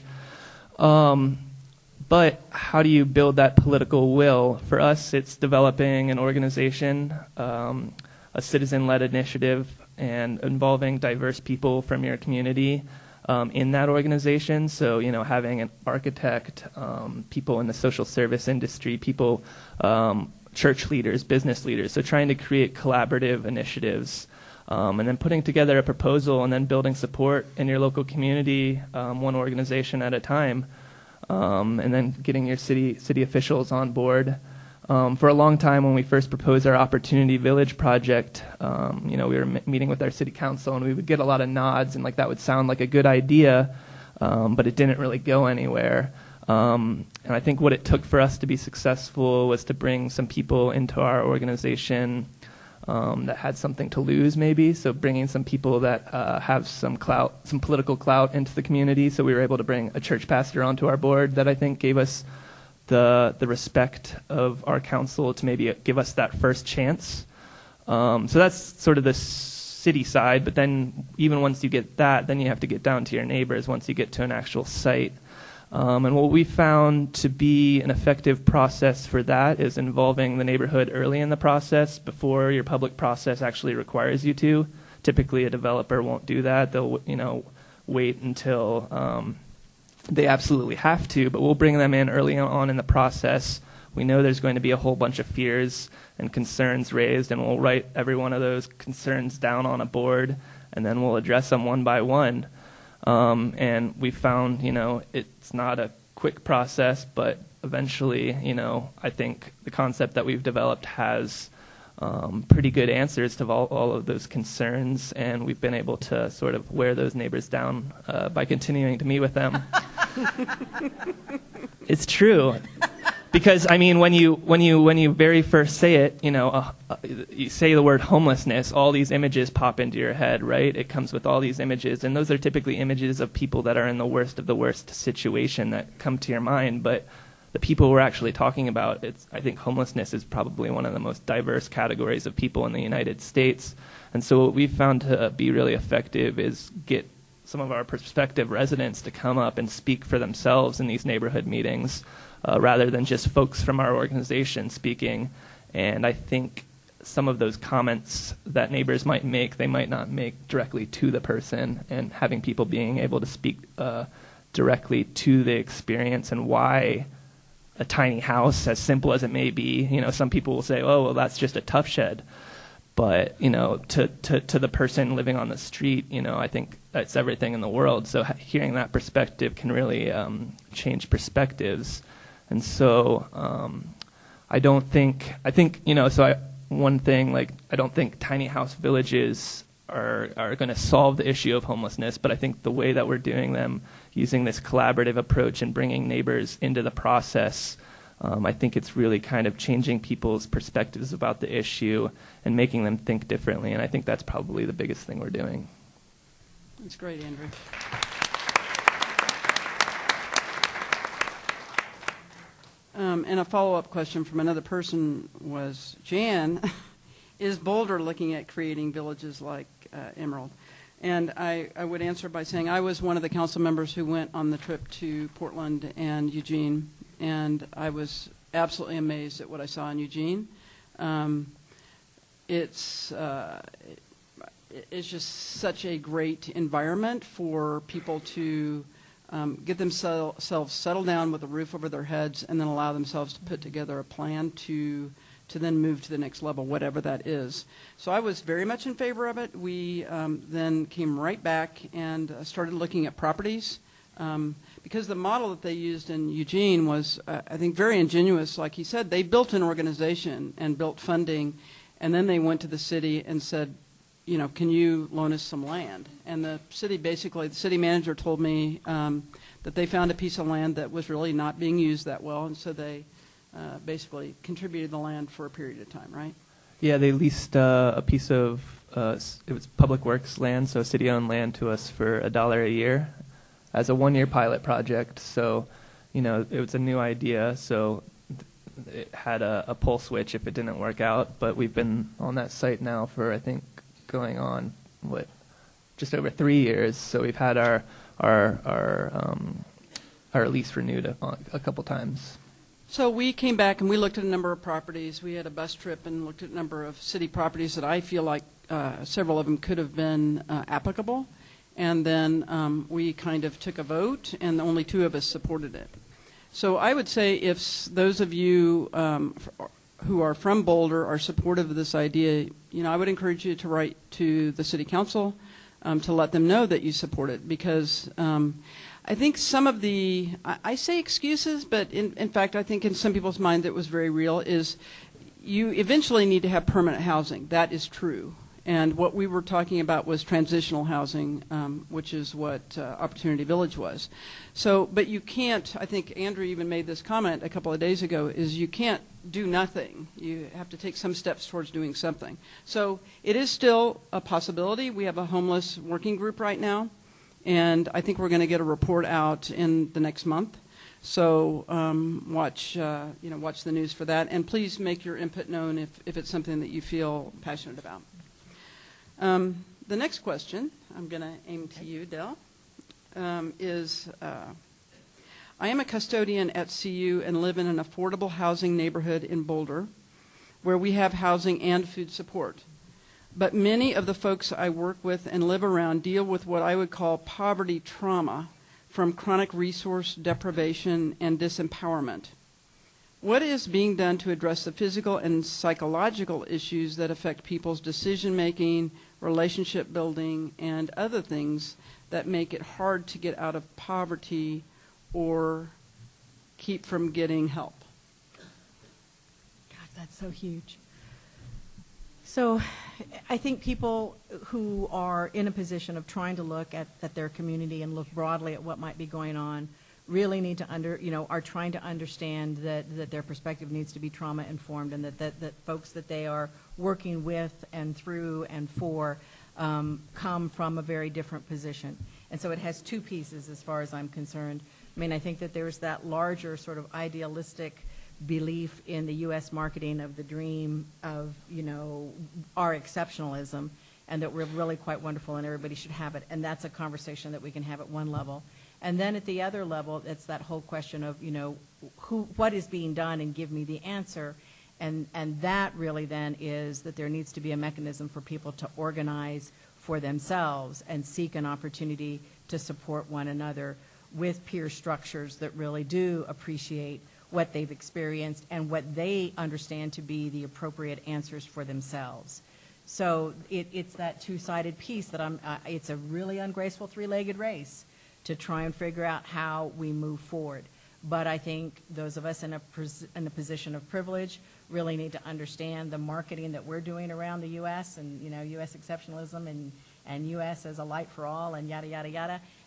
Um, but how do you build that political will? For us, it's developing an organization, um, a citizen-led initiative, and involving diverse people from your community um, in that organization. So, you know, having an architect, um, people in the social service industry, people um, church leaders, business leaders, so trying to create collaborative initiatives um, and then putting together a proposal and then building support in your local community, um, one organization at a time, um, and then getting your city city officials on board. Um, for a long time when we first proposed our Opportunity Village project, um, you know, we were m- meeting with our city council and we would get a lot of nods and like that would sound like a good idea, um, but it didn't really go anywhere. Um, and I think what it took for us to be successful was to bring some people into our organization um, that had something to lose, maybe. So bringing some people that uh, have some clout, some political clout into the community. So we were able to bring a church pastor onto our board that I think gave us the the respect of our council to maybe give us that first chance. Um, so that's sort of the city side. But then even once you get that, then you have to get down to your neighbors once you get to an actual site. Um, and what we found to be an effective process for that is involving the neighborhood early in the process before your public process actually requires you to. Typically, a developer won't do that. They'll, you know, wait until um, they absolutely have to, but we'll bring them in early on in the process. We know there's going to be a whole bunch of fears and concerns raised, and we'll write every one of those concerns down on a board, and then we'll address them one by one. Um, and we found, you know, it's not a quick process, but eventually, you know, I think the concept that we've developed has um, pretty good answers to all, all of those concerns, and we've been able to sort of wear those neighbors down uh, by continuing to meet with them. It's true. Because I mean, when you when you when you very first say it, you know, uh, uh, you say the word homelessness, all these images pop into your head, right? It comes with all these images, and those are typically images of people that are in the worst of the worst situation that come to your mind. But the people we're actually talking about, it's I think homelessness is probably one of the most diverse categories of people in the United States. And so what we've found to be really effective is get some of our prospective residents to come up and speak for themselves in these neighborhood meetings. Uh, rather than just folks from our organization speaking. And I think some of those comments that neighbors might make, they might not make directly to the person, and having people being able to speak uh, directly to the experience and why a tiny house, as simple as it may be, you know, some people will say, oh, well, that's just a tough shed. But, you know, to, to, to the person living on the street, you know, I think that's everything in the world. So hearing that perspective can really um, change perspectives. And so um, I don't think, I think, you know, so I, one thing, like, I don't think tiny house villages are, are going to solve the issue of homelessness, but I think the way that we're doing them, using this collaborative approach and bringing neighbors into the process, Um, I think it's really kind of changing people's perspectives about the issue and making them think differently, and I think that's probably the biggest thing we're doing. That's great, Andrew. Um, and a follow-up question from another person was, Jan, is Boulder looking at creating villages like uh, Emerald? And I, I would answer by saying I was one of the council members who went on the trip to Portland and Eugene, and I was absolutely amazed at what I saw in Eugene. Um, it's uh, it, it's just such a great environment for people to um, get themselves settled down with a roof over their heads, and then allow themselves to put together a plan to to then move to the next level, whatever that is. So I was very much in favor of it. We um, then came right back and uh, started looking at properties, um, because the model that they used in Eugene was, uh, I think, very ingenuous. Like he said, they built an organization and built funding, and then they went to the city and said, you know, can you loan us some land? And the city basically, the city manager told me um, that they found a piece of land that was really not being used that well, and so they Uh, basically contributed the land for a period of time, right? Yeah, they leased uh, a piece of, uh, it was Public Works land, so city-owned land to us for a dollar a year as a one-year pilot project. So, you know, it was a new idea, so it had a, a pull switch if it didn't work out. But we've been on that site now for, I think, going on, what, just over three years. So we've had our, our, our, um, our lease renewed a, a couple times. So we came back and we looked at a number of properties. We had a bus trip and looked at a number of city properties that I feel like uh, several of them could have been uh, applicable. And then um, we kind of took a vote, and only two of us supported it. So I would say if s- those of you um, f- who are from Boulder are supportive of this idea, you know, I would encourage you to write to the city council um, to let them know that you support it, because um, I think some of the, I, I say excuses, but in, in fact, I think in some people's mind that was very real, is you eventually need to have permanent housing. That is true. And what we were talking about was transitional housing, um, which is what uh, Opportunity Village was. So, but you can't, I think Andrew even made this comment a couple of days ago, is you can't do nothing. You have to take some steps towards doing something. So it is still a possibility. We have a homeless working group right now, and I think we're going to get a report out in the next month. So um, watch, uh, you know, watch the news for that, and please make your input known if, if it's something that you feel passionate about. Um, the next question, I'm going to aim to you, Del, um, is uh, I am a custodian at C U and live in an affordable housing neighborhood in Boulder where we have housing and food support. But many of the folks I work with and live around deal with what I would call poverty trauma from chronic resource deprivation and disempowerment. What is being done to address the physical and psychological issues that affect people's decision-making, relationship building, and other things that make it hard to get out of poverty or keep from getting help? God, that's so huge. So I think people who are in a position of trying to look at, at their community and look broadly at what might be going on really need to under, you know, are trying to understand that, that their perspective needs to be trauma informed, and that, that, that folks that they are working with and through and for um, come from a very different position. And so it has two pieces as far as I'm concerned. I mean, I think that there's that larger sort of idealistic belief in the U S marketing of the dream of, you know, our exceptionalism, and that we're really quite wonderful and everybody should have it. And that's a conversation that we can have at one level. And then at the other level, it's that whole question of, you know, who, what is being done, and give me the answer. And, and that really then is that there needs to be a mechanism for people to organize for themselves and seek an opportunity to support one another with peer structures that really do appreciate what they've experienced and what they understand to be the appropriate answers for themselves. So it, it's that two-sided piece that I'm, uh, it's a really ungraceful three-legged race to try and figure out how we move forward. But I think those of us in a, in a position of privilege really need to understand the marketing that we're doing around the U S and, you know, U S exceptionalism and, and U S as a light for all and yada, yada, yada.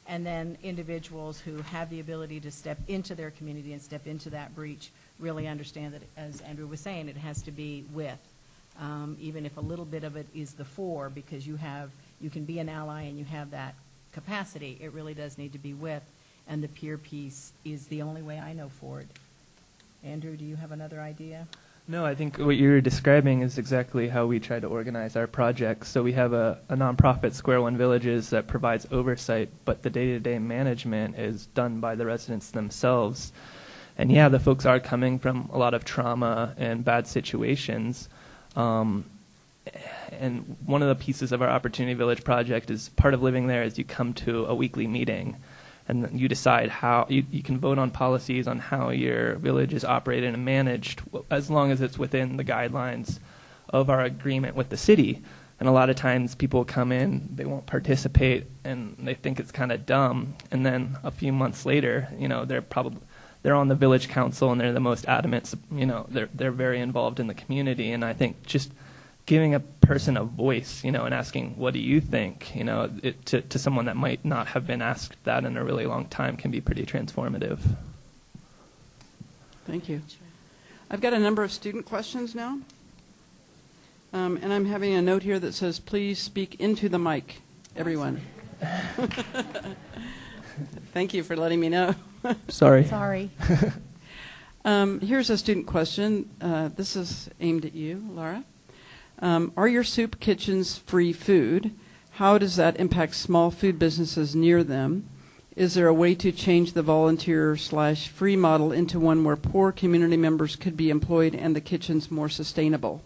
and then individuals who have the ability to step into their community and step into that breach really understand that, as Andrew was saying, it has to be with, um, even if a little bit of it is the for, because you have, you can be an ally and you have that capacity, it really does need to be with, and the peer piece is the only way I know forward. Andrew, do you have another idea? No, I think what you're describing is exactly how we try to organize our projects. So we have a, a nonprofit, Square One Villages, that provides oversight, but the day-to-day management is done by the residents themselves. And yeah, the folks are coming from a lot of trauma and bad situations. Um, and one of the pieces of our Opportunity Village project is part of living there is you come to a weekly meeting. And you decide how, you, you can vote on policies on how your village is operated and managed, as long as it's within the guidelines of our agreement with the city. And a lot of times people come in, they won't participate, and they think it's kind of dumb. And then a few months later, you know, they're probably, they're on the village council and they're the most adamant, you know, they're, they're very involved in the community. And I think just giving a person a voice, you know, and asking, what do you think, you know, it, to, to someone that might not have been asked that in a really long time can be pretty transformative. Thank you. I've got a number of student questions now. Um, and I'm having a note here that says, please speak into the mic, everyone. Thank you for letting me know. Sorry. Sorry. um, here's a student question. Uh, this is aimed at you, Laura. Um, are your soup kitchens free food? How does that impact small food businesses near them? Is there a way to change the volunteer slash free model into one where poor community members could be employed and the kitchens more sustainable?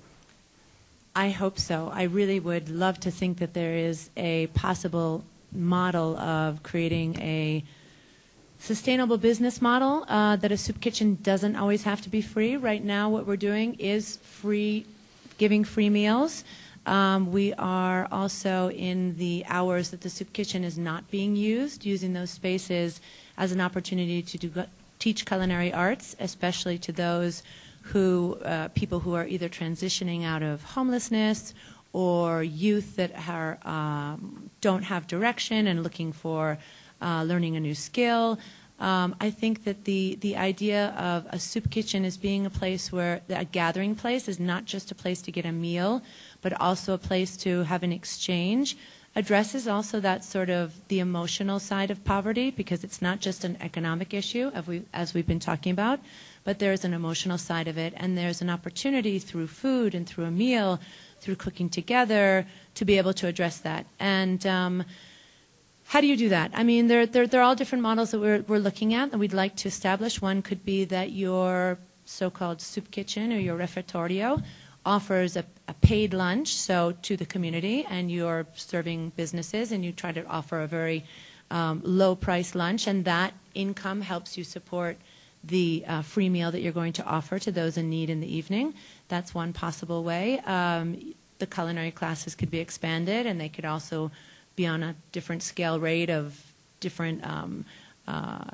I hope so. I really would love to think that there is a possible model of creating a sustainable business model, uh, that a soup kitchen doesn't always have to be free. Right now what we're doing is free, giving free meals. Um, we are also, in the hours that the soup kitchen is not being used, using those spaces as an opportunity to do, teach culinary arts, especially to those who, uh, people who are either transitioning out of homelessness or youth that are, um, don't have direction and looking for uh, learning a new skill. Um, I think that the, the idea of a soup kitchen as being a place where, a gathering place, is not just a place to get a meal, but also a place to have an exchange, addresses also that sort of the emotional side of poverty, because it's not just an economic issue, as, we, as we've been talking about, but there's an emotional side of it, and there's an opportunity through food and through a meal, through cooking together, to be able to address that. And um, how do you do that? I mean, there, there, there are all different models that we're, we're looking at that we'd like to establish. One could be that your so-called soup kitchen or your refectorio offers a, a paid lunch, so to the community, and you're serving businesses, and you try to offer a very um, low-price lunch, and that income helps you support the uh, free meal that you're going to offer to those in need in the evening. That's one possible way. Um, the culinary classes could be expanded, and they could also be on a different scale rate of different um, uh,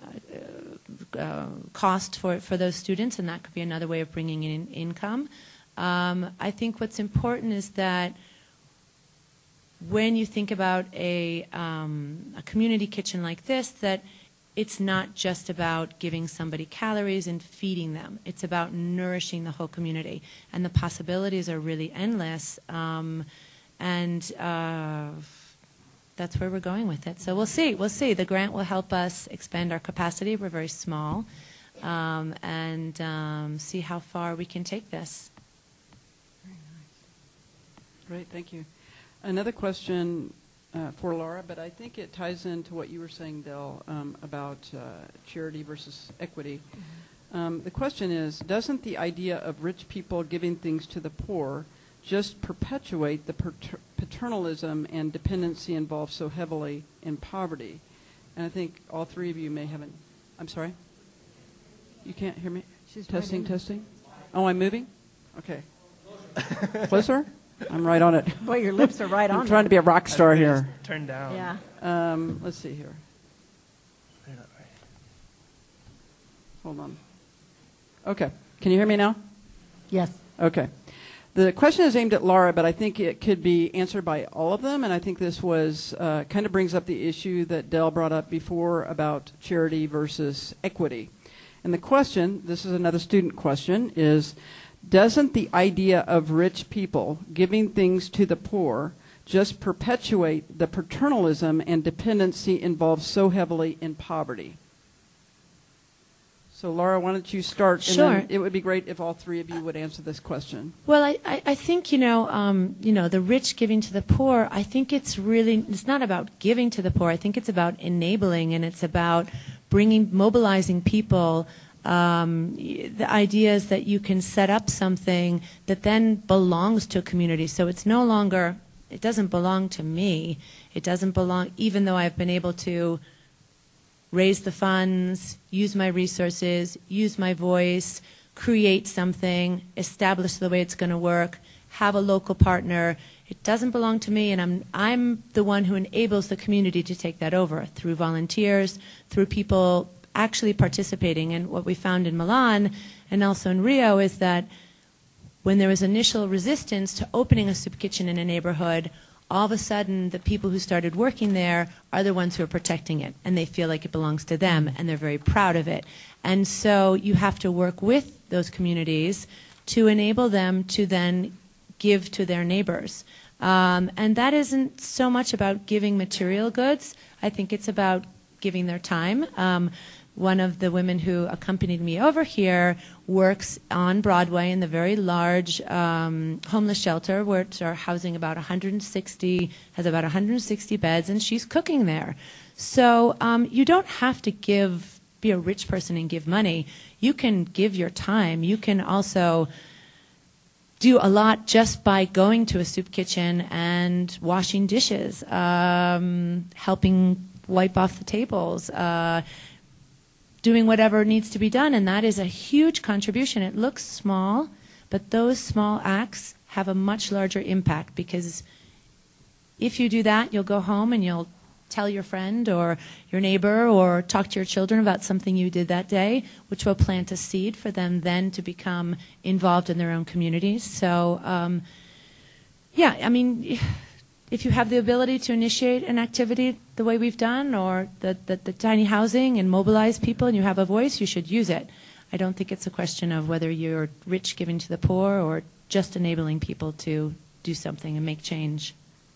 uh, cost for, for those students, and that could be another way of bringing in income. Um, I think what's important is that when you think about a, um, a community kitchen like this, that it's not just about giving somebody calories and feeding them. It's about nourishing the whole community, and the possibilities are really endless. Um, and uh, that's where we're going with it. So we'll see. We'll see. The grant will help us expand our capacity. We're very small, um, and um, see how far we can take this. Very nice. Great. Thank you. Another question uh, for Laura, but I think it ties into what you were saying, Del, um, about uh, charity versus equity. Mm-hmm. Um, the question is, doesn't the idea of rich people giving things to the poor just perpetuate the pater- paternalism and dependency involved so heavily in poverty? And I think all three of you may have an... I'm sorry? You can't hear me? She's testing, ready. testing. Oh, I'm moving? Okay. Closer? I'm right on it. Boy, your lips are right on I'm trying to be a rock star here. Turn down. Yeah. Um, let's see here. They're not right. Hold on. Okay. Can you hear me now? Yes. Okay. The question is aimed at Laura, but I think it could be answered by all of them, and I think this was uh, kind of brings up the issue that Dell brought up before about charity versus equity. And the question, this is another student question, is doesn't the idea of rich people giving things to the poor just perpetuate the paternalism and dependency involved so heavily in poverty? So, Laura, why don't you start? And Sure. then it would be great if all three of you would answer this question. Well, I, I, I think, you know, um, you know, the rich giving to the poor, I think it's really, it's not about giving to the poor. I think it's about enabling, and it's about bringing, mobilizing people. Um, the idea is that you can set up something that then belongs to a community. So it's no longer, it doesn't belong to me. It doesn't belong, even though I've been able to raise the funds, use my resources, use my voice, create something, establish the way it's going to work, have a local partner. It doesn't belong to me, and I'm, I'm the one who enables the community to take that over through volunteers, through people actually participating. And what we found in Milan and also in Rio is that when there was initial resistance to opening a soup kitchen in a neighborhood, all of a sudden the people who started working there are the ones who are protecting it, and they feel like it belongs to them, and they're very proud of it. And so you have to work with those communities to enable them to then give to their neighbors. Um, and that isn't so much about giving material goods. I think it's about giving their time. Um, One of the women who accompanied me over here works on Broadway in the very large um, homeless shelter, which are housing about one hundred sixty, has about one hundred sixty beds, and she's cooking there. So um, you don't have to give, be a rich person and give money. You can give your time. You can also do a lot just by going to a soup kitchen and washing dishes, um, helping wipe off the tables, uh, doing whatever needs to be done, and that is a huge contribution. It looks small, but those small acts have a much larger impact, because if you do that, you'll go home and you'll tell your friend or your neighbor or talk to your children about something you did that day, which will plant a seed for them then to become involved in their own communities. So, um, yeah, I mean, if you have the ability to initiate an activity the way we've done, or the, the, the tiny housing, and mobilize people, and you have a voice, you should use it. I don't think it's a question of whether you're rich giving to the poor or just enabling people to do something and make change.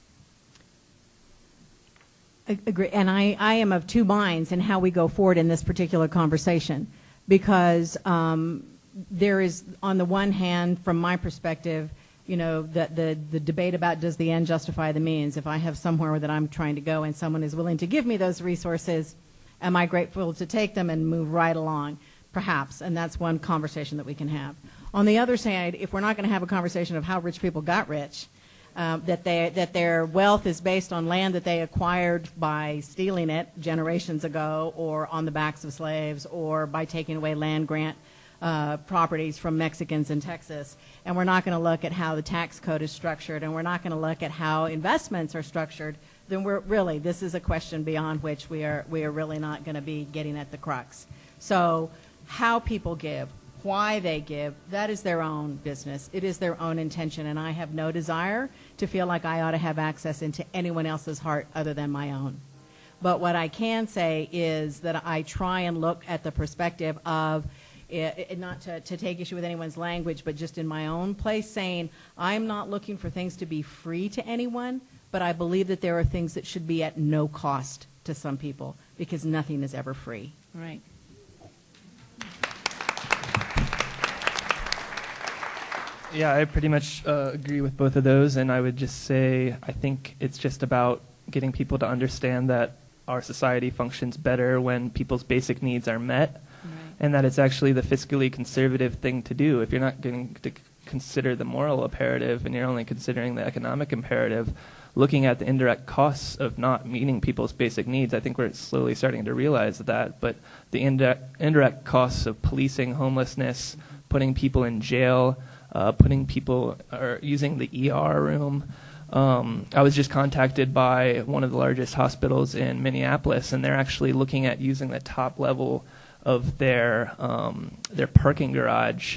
Agree. And I, I am of two minds in how we go forward in this particular conversation, because um, there is, on the one hand, from my perspective, you know, the, the, the debate about does the end justify the means. If I have somewhere that I'm trying to go and someone is willing to give me those resources, am I grateful to take them and move right along? Perhaps, and that's one conversation that we can have. On the other side, if we're not going to have a conversation of how rich people got rich, um, that, they, that their wealth is based on land that they acquired by stealing it generations ago, or on the backs of slaves, or by taking away land grant Uh, properties from Mexicans in Texas, and we're not going to look at how the tax code is structured, and we're not going to look at how investments are structured, then we're really, this is a question beyond which we are we are really not going to be getting at the crux. So how people give, why they give, that is their own business. It is their own intention, and I have no desire to feel like I ought to have access into anyone else's heart other than my own. But what I can say is that I try and look at the perspective of, It, it, not to, to take issue with anyone's language, but just in my own place, saying I'm not looking for things to be free to anyone, but I believe that there are things that should be at no cost to some people, because nothing is ever free. Right. Yeah, I pretty much uh, agree with both of those, and I would just say I think it's just about getting people to understand that our society functions better when people's basic needs are met. And that it's actually the fiscally conservative thing to do. If you're not going to consider the moral imperative and you're only considering the economic imperative, looking at the indirect costs of not meeting people's basic needs, I think we're slowly starting to realize that. But the indi- indirect costs of policing homelessness, putting people in jail, uh, putting people, or using the E R room. Um, I was just contacted by one of the largest hospitals in Minneapolis, and they're actually looking at using the top level of their um, their parking garage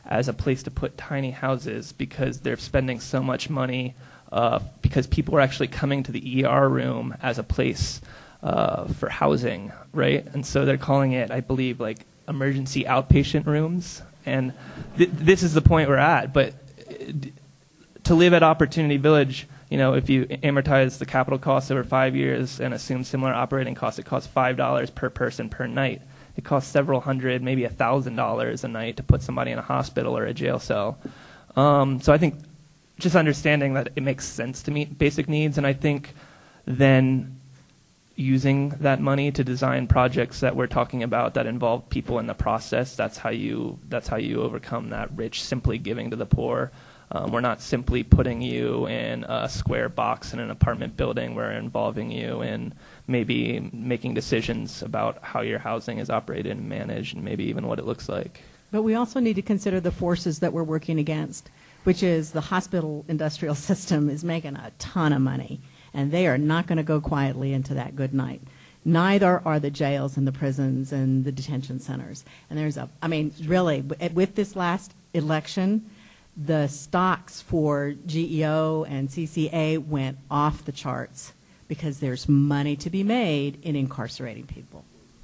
as a place to put tiny houses because they're spending so much money uh, because people are actually coming to the E R room as a place uh, for housing, right? And so they're calling it, I believe, like emergency outpatient rooms. And th- this is the point we're at. But to live at Opportunity Village, you know, if you amortize the capital costs over five years and assume similar operating costs, it costs five dollars per person per night. It costs several hundred, maybe a thousand dollars a night to put somebody in a hospital or a jail cell. Um, so I think just understanding that it makes sense to meet basic needs, and I think then using that money to design projects that we're talking about that involve people in the process, that's how you that's how you overcome that rich simply giving to the poor. Um, we're not simply putting you in a square box in an apartment building. We're involving you in maybe making decisions about how your housing is operated and managed and maybe even what it looks like. But we also need to consider the forces that we're working against, which is the hospital industrial system is making a ton of money, and they are not going to go quietly into that good night. Neither are the jails and the prisons and the detention centers. And there's a, I mean, really, with this last election, the stocks for G E O and C C A went off the charts because there's money to be made in incarcerating people.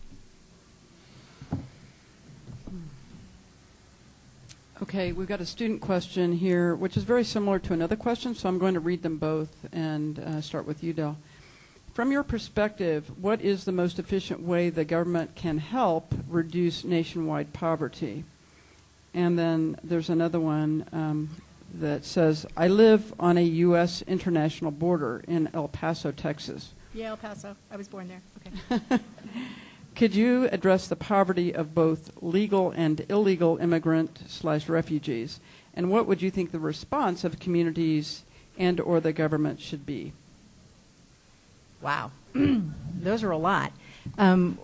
Okay, we've got a student question here, which is very similar to another question, so I'm going to read them both and uh, start with you, Del. From your perspective, what is the most efficient way the government can help reduce nationwide poverty? And then there's another one um, that says, I live on a U S international border in El Paso, Texas. Yeah, El Paso. I was born there. Okay. Could you address the poverty of both legal and illegal immigrant slash refugees? And what would you think the response of communities and or the government should be? Wow. Those are a lot. Um,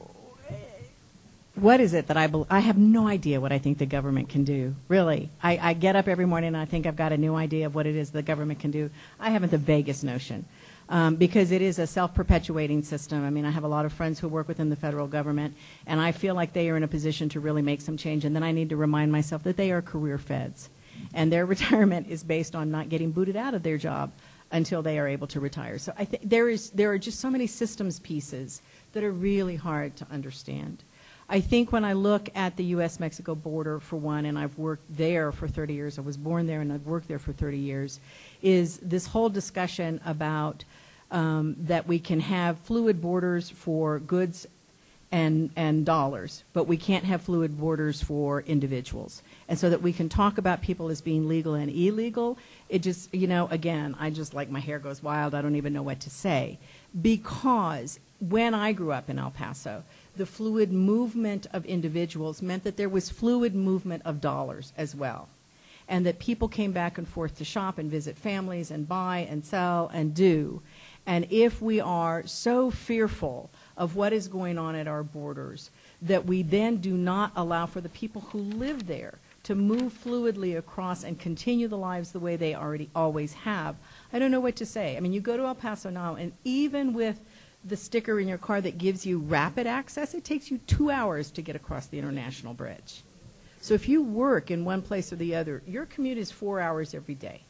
what is it that I bel I have no idea what I think the government can do, really. I, I get up every morning and I think I've got a new idea of what it is the government can do. I haven't the vaguest notion. Um, because it is a self-perpetuating system. I mean, I have a lot of friends who work within the federal government, and I feel like they are in a position to really make some change, and then I need to remind myself that they are career feds, and their retirement is based on not getting booted out of their job until they are able to retire. So I think there is there are just so many systems pieces that are really hard to understand. I think when I look at the U S Mexico border, for one, and I've worked there for thirty years, I was born there and I've worked there for thirty years, is this whole discussion about um, that we can have fluid borders for goods and, and dollars, but we can't have fluid borders for individuals. And so that we can talk about people as being legal and illegal, it just, you know, again, I just like my hair goes wild. I don't even know what to say. Because when I grew up in El Paso, the fluid movement of individuals meant that there was fluid movement of dollars as well. And that people came back and forth to shop and visit families and buy and sell and do. And if we are so fearful of what is going on at our borders that we then do not allow for the people who live there to move fluidly across and continue the lives the way they already always have, I don't know what to say. I mean, you go to El Paso now, and even with the sticker in your car that gives you rapid access, it takes you two hours to get across the International Bridge. So if you work in one place or the other, your commute is four hours every day.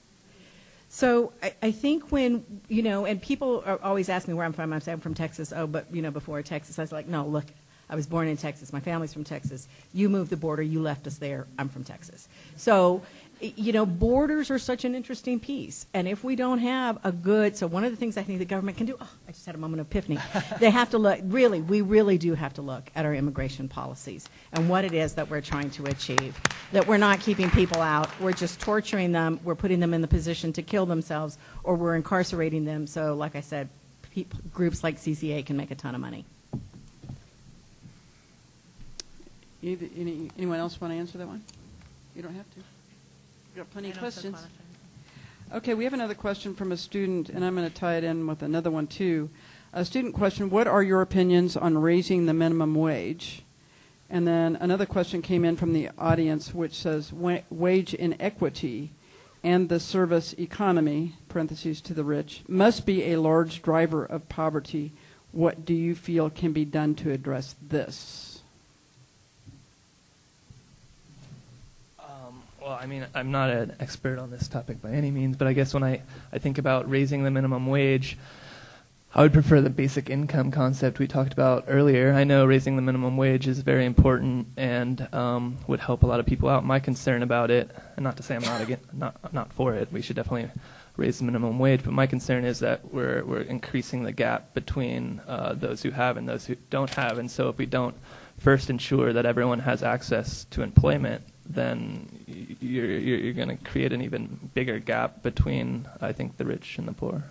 So I, I think when, you know, and people are always ask me where I'm from. I say I'm from Texas. Oh, but, you know, before Texas, I was like, no, look, I was born in Texas. My family's from Texas. You moved the border. You left us there. I'm from Texas. So, you know, borders are such an interesting piece. And if we don't have a good, so one of the things I think the government can do, oh, I just had a moment of epiphany. They have to look, really, we really do have to look at our immigration policies and what it is that we're trying to achieve. That we're not keeping people out. We're just torturing them. We're putting them in the position to kill themselves, or we're incarcerating them. So, like I said, pe- groups like C C A can make a ton of money. Either, any, anyone else want to answer that one? You don't have to. We've got plenty of questions. Okay, we have another question from a student, and I'm going to tie it in with another one too. A student question, what are your opinions on raising the minimum wage? And then another question came in from the audience, which says, wa- wage inequity and the service economy, parentheses to the rich, must be a large driver of poverty. What do you feel can be done to address this? Well, I mean, I'm not an expert on this topic by any means, but I guess when I, I think about raising the minimum wage, I would prefer the basic income concept we talked about earlier. I know raising the minimum wage is very important and um, would help a lot of people out. My concern about it, and not to say I'm not again, not not for it, we should definitely raise the minimum wage, but my concern is that we're we're increasing the gap between uh, those who have and those who don't have. And so if we don't first ensure that everyone has access to employment, then you're you're, you're going to create an even bigger gap between, I think, the rich and the poor.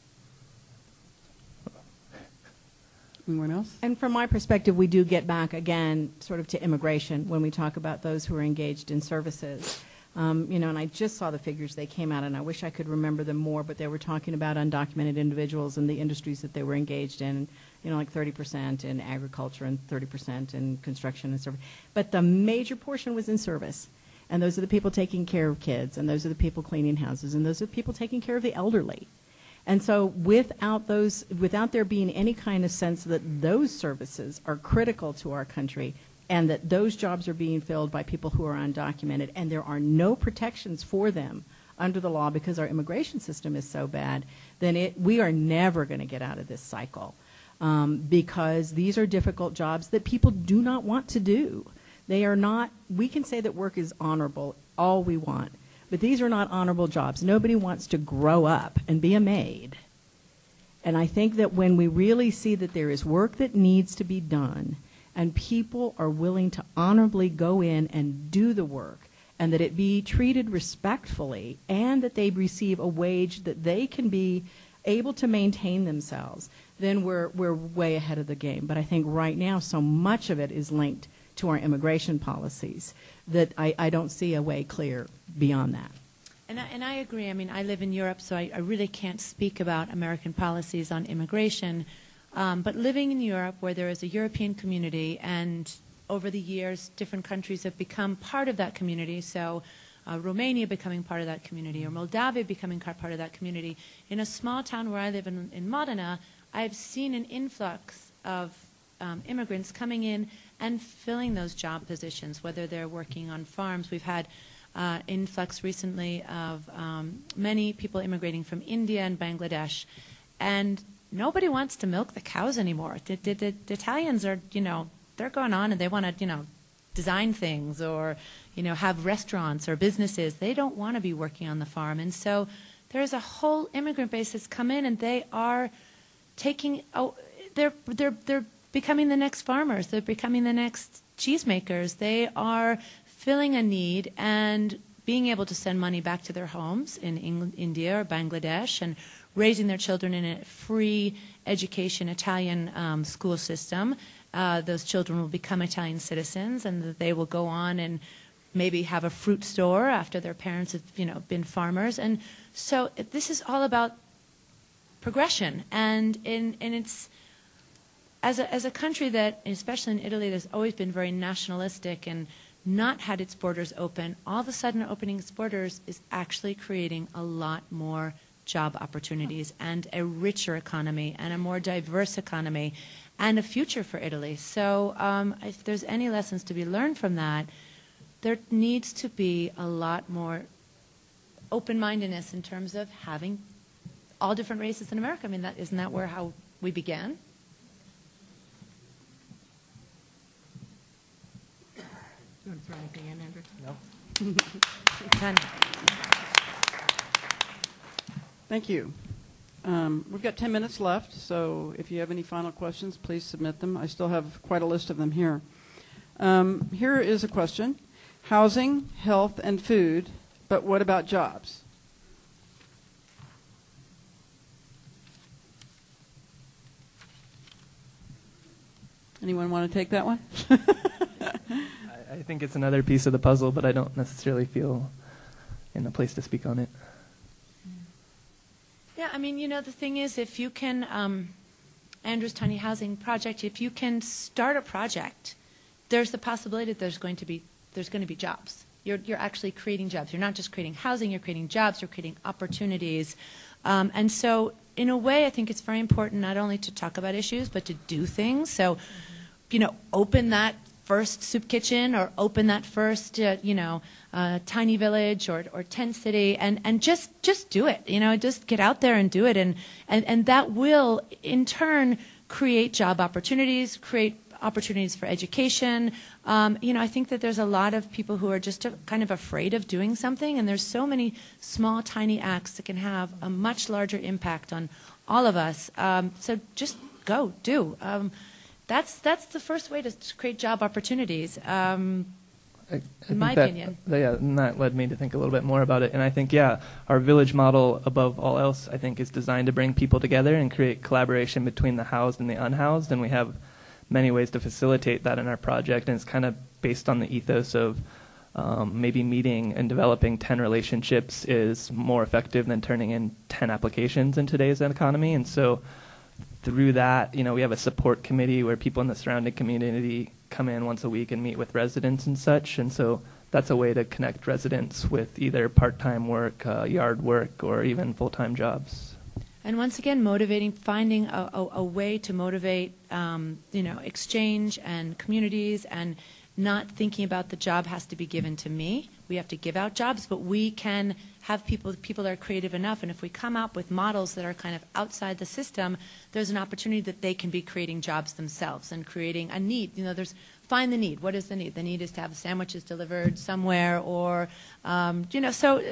Anyone else? And from my perspective, we do get back again sort of to immigration when we talk about those who are engaged in services. Um, you know, and I just saw the figures, they came out, and I wish I could remember them more, but they were talking about undocumented individuals and the industries that they were engaged in, you know, like thirty percent in agriculture and thirty percent in construction and service. But the major portion was in service. And those are the people taking care of kids, and those are the people cleaning houses, and those are the people taking care of the elderly. And so without those, without there being any kind of sense that those services are critical to our country and that those jobs are being filled by people who are undocumented and there are no protections for them under the law because our immigration system is so bad, then it, we are never going to get out of this cycle um, because these are difficult jobs that people do not want to do. They are not, we can say that work is honorable all we want. But these are not honorable jobs. Nobody wants to grow up and be a maid. And I think that when we really see that there is work that needs to be done and people are willing to honorably go in and do the work and that it be treated respectfully and that they receive a wage that they can be able to maintain themselves, then we're, we're way ahead of the game. But I think right now so much of it is linked to our immigration policies that I, I don't see a way clear beyond that. And I, and I agree. I mean, I live in Europe, so I, I really can't speak about American policies on immigration. Um, but living in Europe, where there is a European community, and over the years, different countries have become part of that community. So uh, Romania becoming part of that community, or Moldavia becoming part of that community. In a small town where I live in, in Modena, I've seen an influx of um, immigrants coming in and filling those job positions, whether they're working on farms. We've had uh, influx recently of um, many people immigrating from India and Bangladesh, and nobody wants to milk the cows anymore. The, the, the, the Italians are, you know, they're going on and they want to, you know, design things or, you know, have restaurants or businesses. They don't want to be working on the farm. And so there's a whole immigrant base that's come in, and they are taking, oh, they're, they're, they're, becoming the next farmers. They're becoming the next cheesemakers. They are filling a need and being able to send money back to their homes in England, India or Bangladesh, and raising their children in a free education Italian um, school system. Uh, those children will become Italian citizens, and they will go on and maybe have a fruit store after their parents have, you know, been farmers. And so this is all about progression, and in and it's As a, as a country that, especially in Italy, that's always been very nationalistic and not had its borders open, all of a sudden opening its borders is actually creating a lot more job opportunities and a richer economy and a more diverse economy and a future for Italy. So um, if there's any lessons to be learned from that, there needs to be a lot more open-mindedness in terms of having all different races in America. I mean, that, isn't that where how we began? You want to throw anything in, Andrew? No. Done. Thank you. Um, we've got ten minutes left, so if you have any final questions, please submit them. I still have quite a list of them here. Um, here is a question. Housing, health, and food, but what about jobs? Anyone want to take that one? I think it's another piece of the puzzle, but I don't necessarily feel in a place to speak on it. Yeah, I mean, you know, the thing is, if you can, um, Andrew's Tiny Housing Project, if you can start a project, there's the possibility that there's going to be there's going to be jobs. You're you're actually creating jobs. You're not just creating housing. You're creating jobs. You're creating opportunities, um, and so in a way, I think it's very important not only to talk about issues but to do things. So, you know, open that first soup kitchen or open that first, uh, you know, uh, tiny village or, or tent city, and, and just, just do it. You know, just get out there and do it. And, and, and that will, in turn, create job opportunities, create opportunities for education. Um, you know, I think that there's a lot of people who are just uh, kind of afraid of doing something, and there's so many small, tiny acts that can have a much larger impact on all of us. Um, so just go, do. Um, that's that's the first way to create job opportunities, um, I, I in my that, opinion. Yeah, and that led me to think a little bit more about it. And I think, yeah, our village model, above all else, I think is designed to bring people together and create collaboration between the housed and the unhoused, and we have many ways to facilitate that in our project, and it's kind of based on the ethos of um, maybe meeting and developing ten relationships is more effective than turning in ten applications in today's economy. And so through that, you know, we have a support committee where people in the surrounding community come in once a week and meet with residents and such. And so that's a way to connect residents with either part-time work, uh, yard work, or even full-time jobs. And once again, motivating, finding a, a, a way to motivate, um, you know, exchange and communities, and not thinking about the job has to be given to me. We have to give out jobs, but we can have people, people that are creative enough. And if we come up with models that are kind of outside the system, there's an opportunity that they can be creating jobs themselves and creating a need. You know, there's find the need. What is the need? The need is to have sandwiches delivered somewhere, or, um, you know, so uh,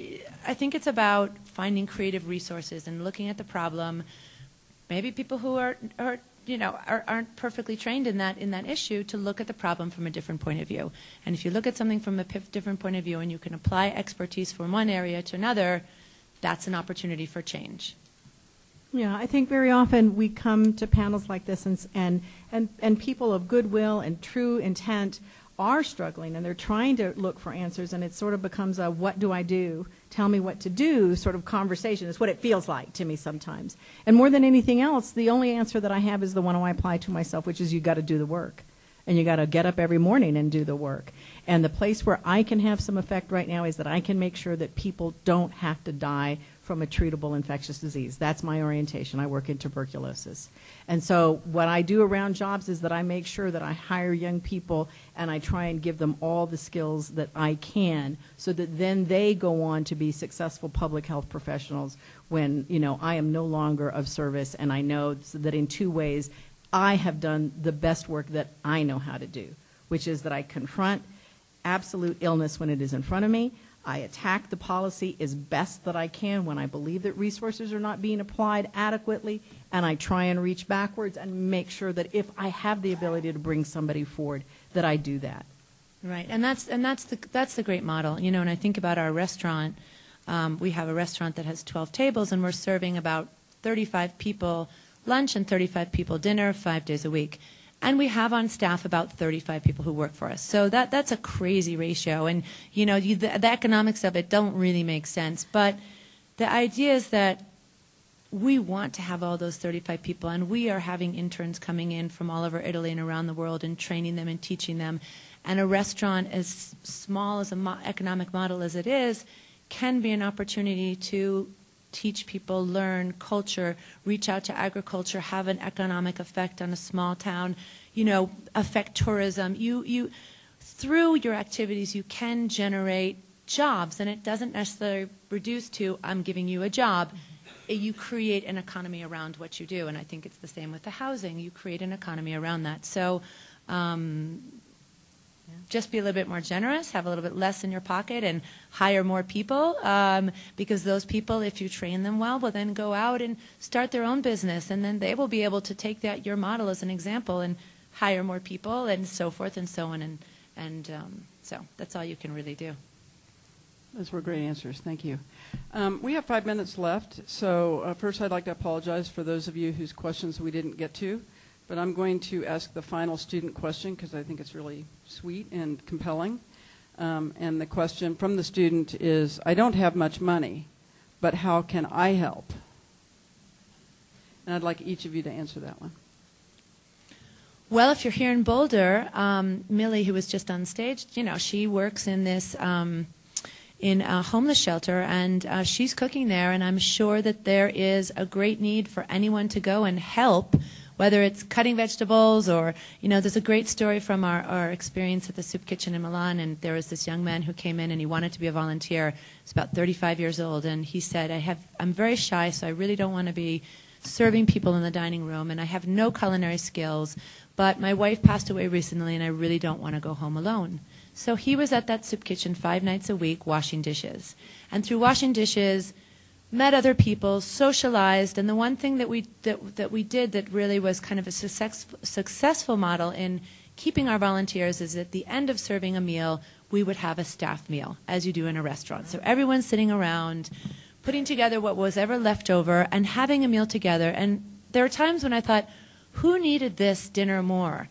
I think it's about finding creative resources and looking at the problem. Maybe people who are, are you know, are, aren't perfectly trained in that in that issue, to look at the problem from a different point of view. And if you look at something from a p- different point of view and you can apply expertise from one area to another, that's an opportunity for change. Yeah, I think very often we come to panels like this, and and and, and people of goodwill and true intent are struggling, and they're trying to look for answers, and it sort of becomes a what do I do? Tell me what to do sort of conversation. It's what it feels like to me sometimes. And more than anything else, the only answer that I have is the one I apply to myself, which is you got to do the work. And you got to get up every morning and do the work. And the place where I can have some effect right now is that I can make sure that people don't have to die from a treatable infectious disease. That's my orientation. I work in tuberculosis. And so what I do around jobs is that I make sure that I hire young people and I try and give them all the skills that I can, so that then they go on to be successful public health professionals when, you know, I am no longer of service, and I know that in two ways I have done the best work that I know how to do, which is that I confront absolute illness when it is in front of me. I attack the policy as best that I can when I believe that resources are not being applied adequately, and I try and reach backwards and make sure that if I have the ability to bring somebody forward, that I do that. Right, and that's and that's the that's the great model. You know, when I think about our restaurant, um, we have a restaurant that has twelve tables, and we're serving about thirty-five people lunch and thirty-five people dinner five days a week. And we have on staff about thirty-five people who work for us. So that that's a crazy ratio. And, you know, you, the, the economics of it don't really make sense. But the idea is that we want to have all those thirty-five people, and we are having interns coming in from all over Italy and around the world and training them and teaching them. And a restaurant, as small as an mo- economic model as it is, can be an opportunity to teach people, learn culture, reach out to agriculture, have an economic effect on a small town, you know, affect tourism. You, you, through your activities, you can generate jobs, and it doesn't necessarily reduce to, I'm giving you a job. You create an economy around what you do, and I think it's the same with the housing. You create an economy around that. So um, just be a little bit more generous, have a little bit less in your pocket, and hire more people, um, because those people, if you train them well, will then go out and start their own business, and then they will be able to take that your model as an example and hire more people, and so forth and so on. And, and um, so that's all you can really do. Those were great answers. Thank you. Um, we have five minutes left, so uh, first I'd like to apologize for those of you whose questions we didn't get to. But I'm going to ask the final student question because I think it's really sweet and compelling. Um, and the question from the student is, I don't have much money, but how can I help? And I'd like each of you to answer that one. Well, if you're here in Boulder, um, Millie, who was just on stage, you know, she works in this um, in a homeless shelter, and uh, she's cooking there, and I'm sure that there is a great need for anyone to go and help, whether it's cutting vegetables or, you know, there's a great story from our, our experience at the soup kitchen in Milan, and there was this young man who came in and he wanted to be a volunteer. He's about thirty-five years old, and he said, I have, I'm very shy, so I really don't want to be serving people in the dining room, and I have no culinary skills, but my wife passed away recently, and I really don't want to go home alone. So he was at that soup kitchen five nights a week washing dishes. And through washing dishes, met other people, socialized, and the one thing that we, that, that we did that really was kind of a success, successful model in keeping our volunteers is at the end of serving a meal, we would have a staff meal, as you do in a restaurant. So everyone's sitting around, putting together what was ever left over and having a meal together. And there are times when I thought, who needed this dinner more?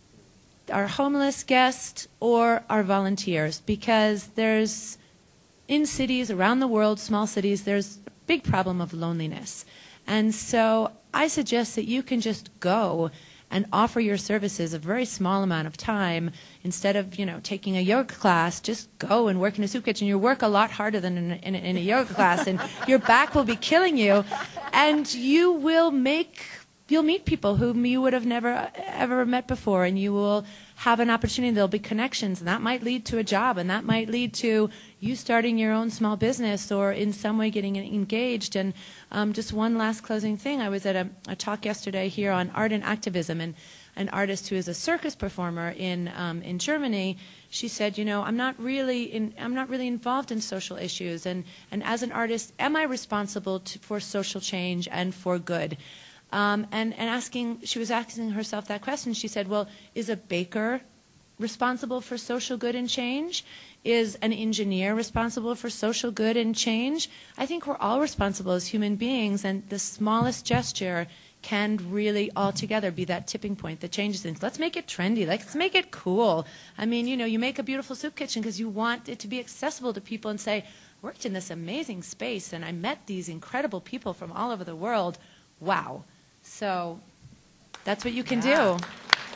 Our homeless guest or our volunteers? Because there's, in cities around the world, small cities, there's a big problem of loneliness. And so I suggest that you can just go and offer your services a very small amount of time. Instead of, you know, taking a yoga class, just go and work in a soup kitchen. You work a lot harder than in a, in a, in a yoga class, and your back will be killing you. And you will make, you'll meet people whom you would have never ever met before, and you will have an opportunity. There'll be connections, and that might lead to a job, and that might lead to you starting your own small business or in some way getting engaged. And um, just one last closing thing. I was at a, a talk yesterday here on art and activism, and an artist who is a circus performer in um, in Germany. She said, you know, I'm not really in, I'm not really involved in social issues, and and as an artist, am I responsible to, for social change and for good? Um, and, and asking, she was asking herself that question. She said, well, is a baker responsible for social good and change? Is an engineer responsible for social good and change? I think we're all responsible as human beings, and the smallest gesture can really altogether be that tipping point that changes things. Let's make it trendy. Let's make it cool. I mean, you know, you make a beautiful soup kitchen because you want it to be accessible to people and say, I worked in this amazing space and I met these incredible people from all over the world. Wow. So that's what you can Yeah. do.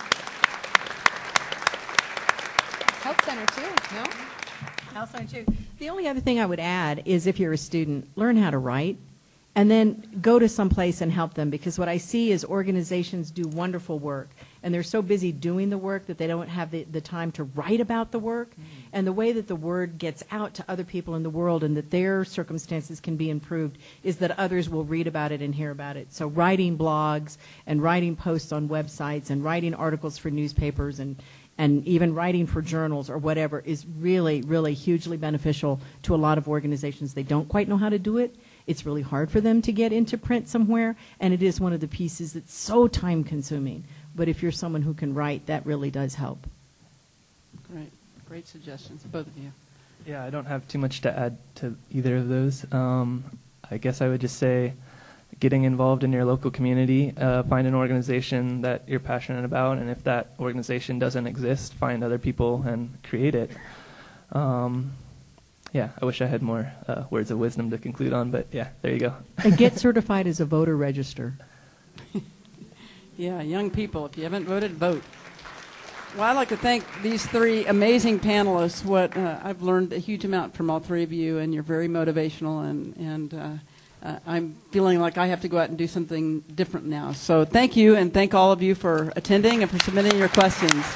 Health Center too, no? Health Center too. The only other thing I would add is if you're a student, learn how to write and then go to some place and help them, because what I see is organizations do wonderful work and they're so busy doing the work that they don't have the, the time to write about the work. Mm-hmm. And the way that the word gets out to other people in the world and that their circumstances can be improved is that others will read about it and hear about it. So writing blogs and writing posts on websites and writing articles for newspapers and and even writing for journals or whatever is really, really hugely beneficial to a lot of organizations. They don't quite know how to do it. It's really hard for them to get into print somewhere, and it is one of the pieces that's so time-consuming. But if you're someone who can write, that really does help. Great. Great suggestions, both of you. Yeah, I don't have too much to add to either of those. Um, I guess I would just say getting involved in your local community, uh, find an organization that you're passionate about, and if that organization doesn't exist, find other people and create it. Um, yeah, I wish I had more uh, words of wisdom to conclude on, but yeah, there you go. And get certified as a voter register. Yeah, young people, if you haven't voted, vote. Well, I'd like to thank these three amazing panelists. What uh, I've learned a huge amount from all three of you, and you're very motivational, and, and uh, uh, I'm feeling like I have to go out and do something different now. So thank you, and thank all of you for attending and for submitting your questions.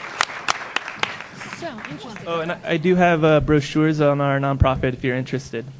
So interesting. Oh, and I, I do have uh, brochures on our nonprofit if you're interested.